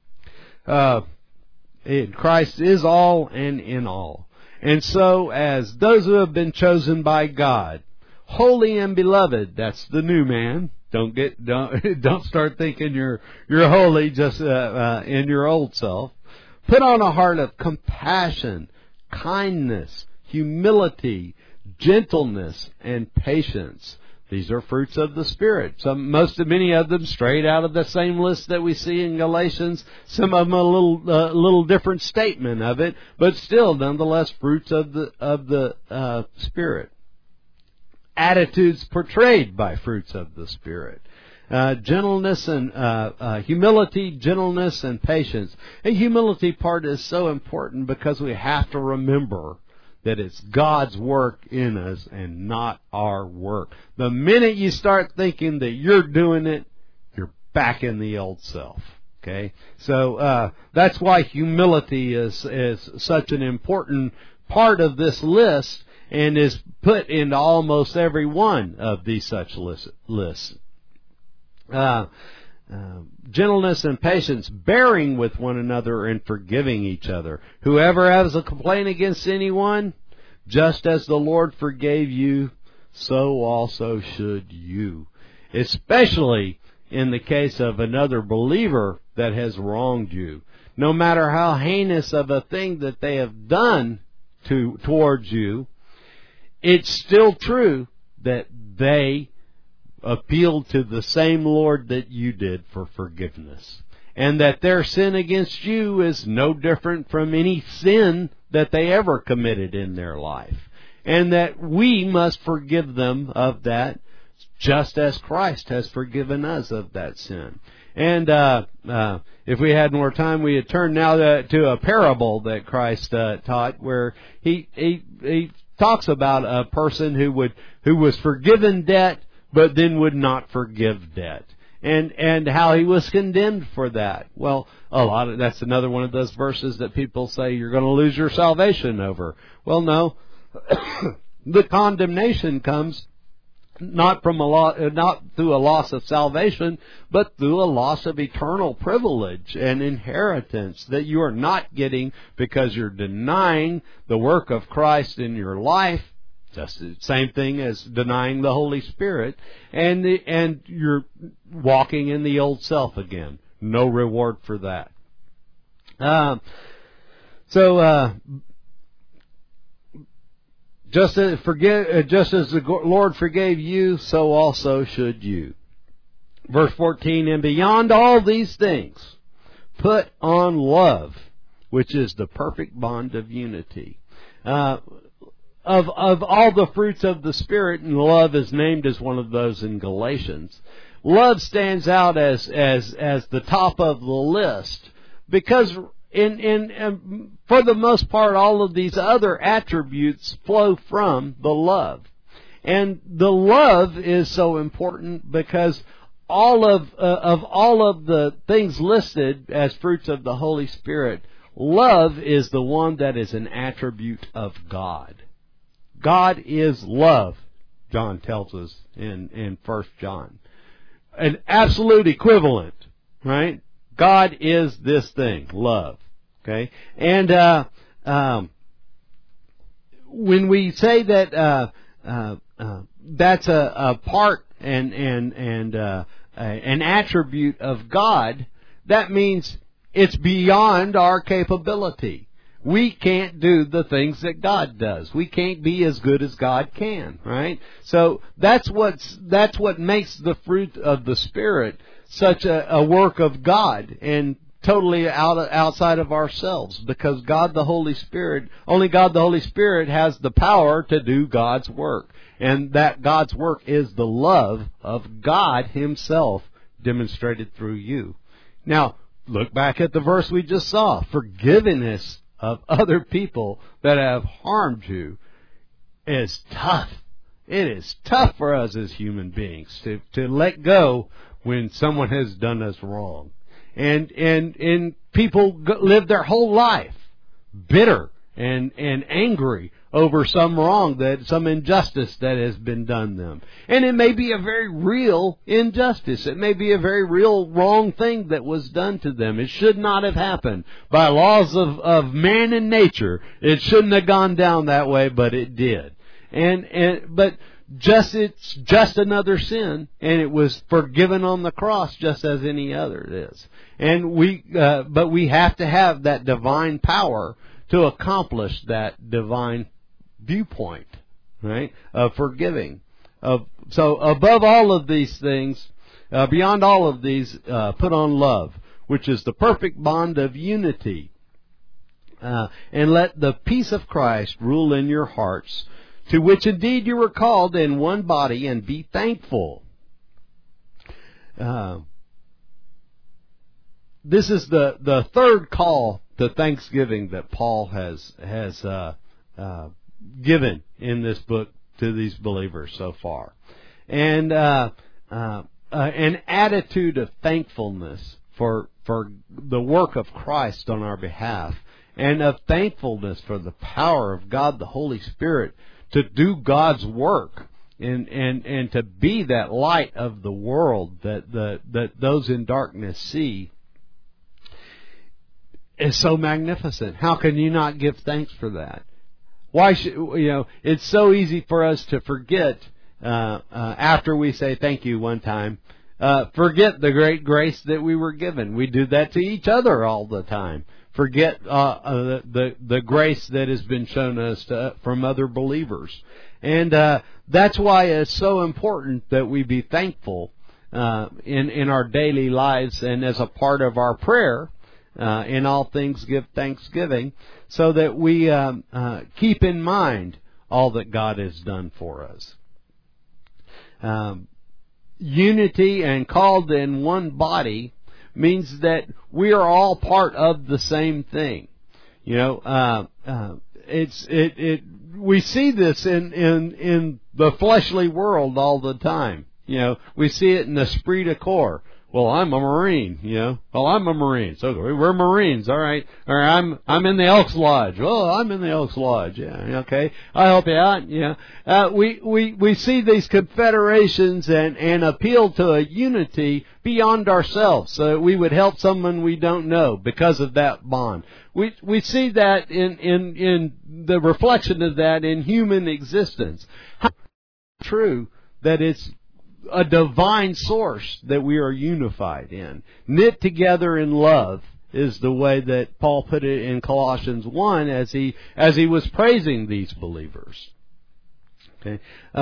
[SPEAKER 1] Christ is all and in all. And so, as those who have been chosen by God, holy and beloved, that's the new man. Don't start thinking you're holy just in your old self. Put on a heart of compassion, kindness, humility, gentleness, and patience. These are fruits of the Spirit. Many of them straight out of the same list that we see in Galatians. Some of them a little different statement of it, but still, nonetheless, fruits of the Spirit. Attitudes portrayed by fruits of the Spirit. Gentleness and humility, gentleness, and patience. The humility part is so important because we have to remember that it's God's work in us and not our work. The minute you start thinking that you're doing it, you're back in the old self. Okay? So that's why humility is such an important part of this list and is put into almost every one of these such lists. Gentleness and patience, bearing with one another and forgiving each other. Whoever has a complaint against anyone, just as the Lord forgave you, so also should you. Especially in the case of another believer that has wronged you. No matter how heinous of a thing that they have done towards you, it's still true that they appealed to the same Lord that you did for forgiveness. And that their sin against you is no different from any sin that they ever committed in their life. And that we must forgive them of that just as Christ has forgiven us of that sin. And if we had more time, we would turn now to a parable that Christ taught, where he talks about a person who was forgiven debt, but then would not forgive debt. And how he was condemned for that. Well, that's another one of those verses that people say you're going to lose your salvation over. Well, no. The condemnation comes not through a loss of salvation, but through a loss of eternal privilege and inheritance that you are not getting because you're denying the work of Christ in your life. Just the same thing as denying the Holy Spirit, and you're walking in the old self again. No reward for that. Just as the Lord forgave you, so also should you. Verse 14, and beyond all these things, put on love, which is the perfect bond of unity. Of all the fruits of the Spirit, and love is named as one of those in Galatians, love stands out as the top of the list because for the most part, all of these other attributes flow from the love. And the love is so important because all of the things listed as fruits of the Holy Spirit, love is the one that is an attribute of God. God is love, John tells us in 1 John. An absolute equivalent, right? God is this thing, love. Okay? And when we say that that's a part and an attribute of God, that means it's beyond our capability. we can't do the things that God does. We can't be as good as God can, right? So that's what makes the fruit of the Spirit such a work of God and totally outside of ourselves, because only God the Holy Spirit has the power to do God's work. And that God's work is the love of God Himself demonstrated through you. Now, look back at the verse we just saw. Forgiveness of other people that have harmed you is tough. It is tough for us as human beings to let go when someone has done us wrong. And people live their whole life bitter and angry over some injustice that has been done them. And it may be a very real injustice. It may be a very real wrong thing that was done to them. It should not have happened. By laws of man and nature, it shouldn't have gone down that way, but it did. But it's just another sin, and it was forgiven on the cross just as any other is. But we have to have that divine power to accomplish that divine viewpoint, right, of forgiving. So above all of these things, beyond all of these, put on love, which is the perfect bond of unity. And let the peace of Christ rule in your hearts, to which indeed you were called in one body, and be thankful. This is the third call to thanksgiving that Paul has given in this book to these believers so far. And an attitude of thankfulness for the work of Christ on our behalf, and of thankfulness for the power of God the Holy Spirit to do God's work and to be that light of the world that those in darkness see, is so magnificent. How can you not give thanks for that? Why should it's so easy for us to forget after we say thank you one time, forget the great grace that we were given. We do that to each other all the time. Forget the grace that has been shown us from other believers. And that's why it's so important that we be thankful in our daily lives, and as a part of our prayer, in all things give thanksgiving, so that we keep in mind all that God has done for us. Unity and called in one body means that we are all part of the same thing. We see this in the fleshly world all the time. We see it in the esprit de corps. Well, I'm a Marine, Well, I'm a Marine. So we're Marines, all right. Or I'm in the Elks Lodge. Well, I'm in the Elks Lodge. Yeah, okay. I'll help you out. We see these confederations and appeal to a unity beyond ourselves, so that we would help someone we don't know because of that bond. We see that in the reflection of that in human existence. How true that it's a divine source that we are unified in. Knit together in love is the way that Paul put it in Colossians 1 as he was praising these believers. Okay.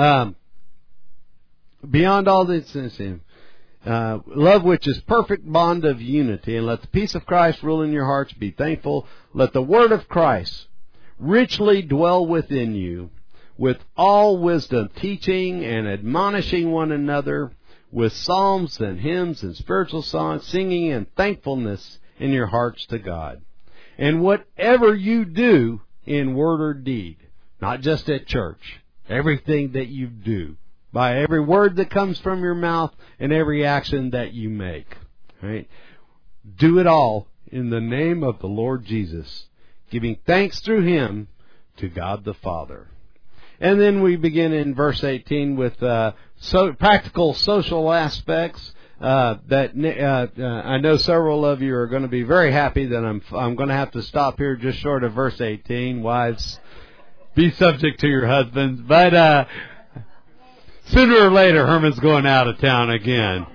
[SPEAKER 1] Beyond all this, love, which is perfect bond of unity, and let the peace of Christ rule in your hearts. Be thankful. Let the word of Christ richly dwell within you, with all wisdom, teaching and admonishing one another with psalms and hymns and spiritual songs, singing and thankfulness in your hearts to God. And whatever you do in word or deed, not just at church, everything that you do, by every word that comes from your mouth and every action that you make, right? Do it all in the name of the Lord Jesus, giving thanks through Him to God the Father. And then we begin in verse 18 with practical social aspects that I know several of you are going to be very happy that I'm going to have to stop here just short of verse 18. Wives, be subject to your husbands. But sooner or later, Herman's going out of town again.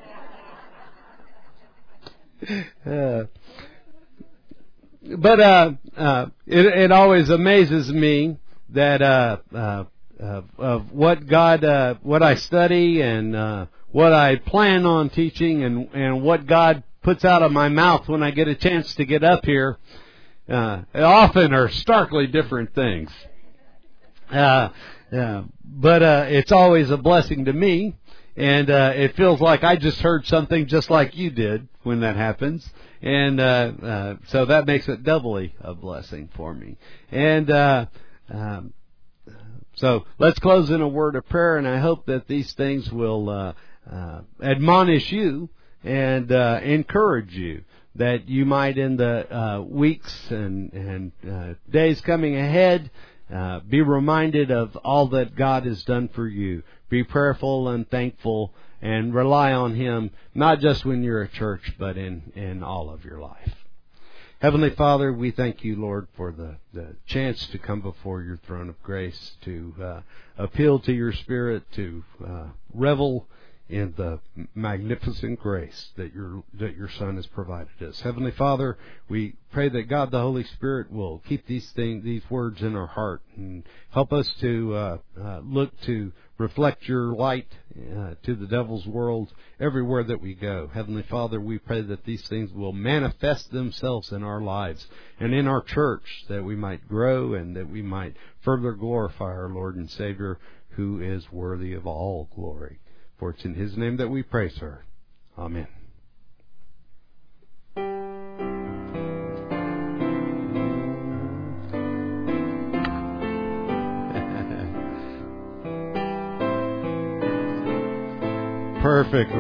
[SPEAKER 1] it always amazes me that of what God, what I study and what I plan on teaching and what God puts out of my mouth when I get a chance to get up here, often are starkly different things. But it's always a blessing to me, and it feels like I just heard something just like you did when that happens, and so that makes it doubly a blessing for me. And so let's close in a word of prayer, and I hope that these things will admonish you and encourage you, that you might in the weeks and days coming ahead be reminded of all that God has done for you. Be prayerful and thankful and rely on Him, not just when you're at church, but in all of your life. Heavenly Father, we thank you, Lord, for the chance to come before your throne of grace, to appeal to your Spirit, to revel in the magnificent grace that your Son has provided us. Heavenly Father, we pray that God the Holy Spirit will keep these words in our heart and help us to look to reflect your light to the devil's world everywhere that we go. Heavenly Father, we pray that these things will manifest themselves in our lives and in our church, that we might grow and that we might further glorify our Lord and Savior, who is worthy of all glory. For it's in His name that we pray, sir. Amen. Perfect.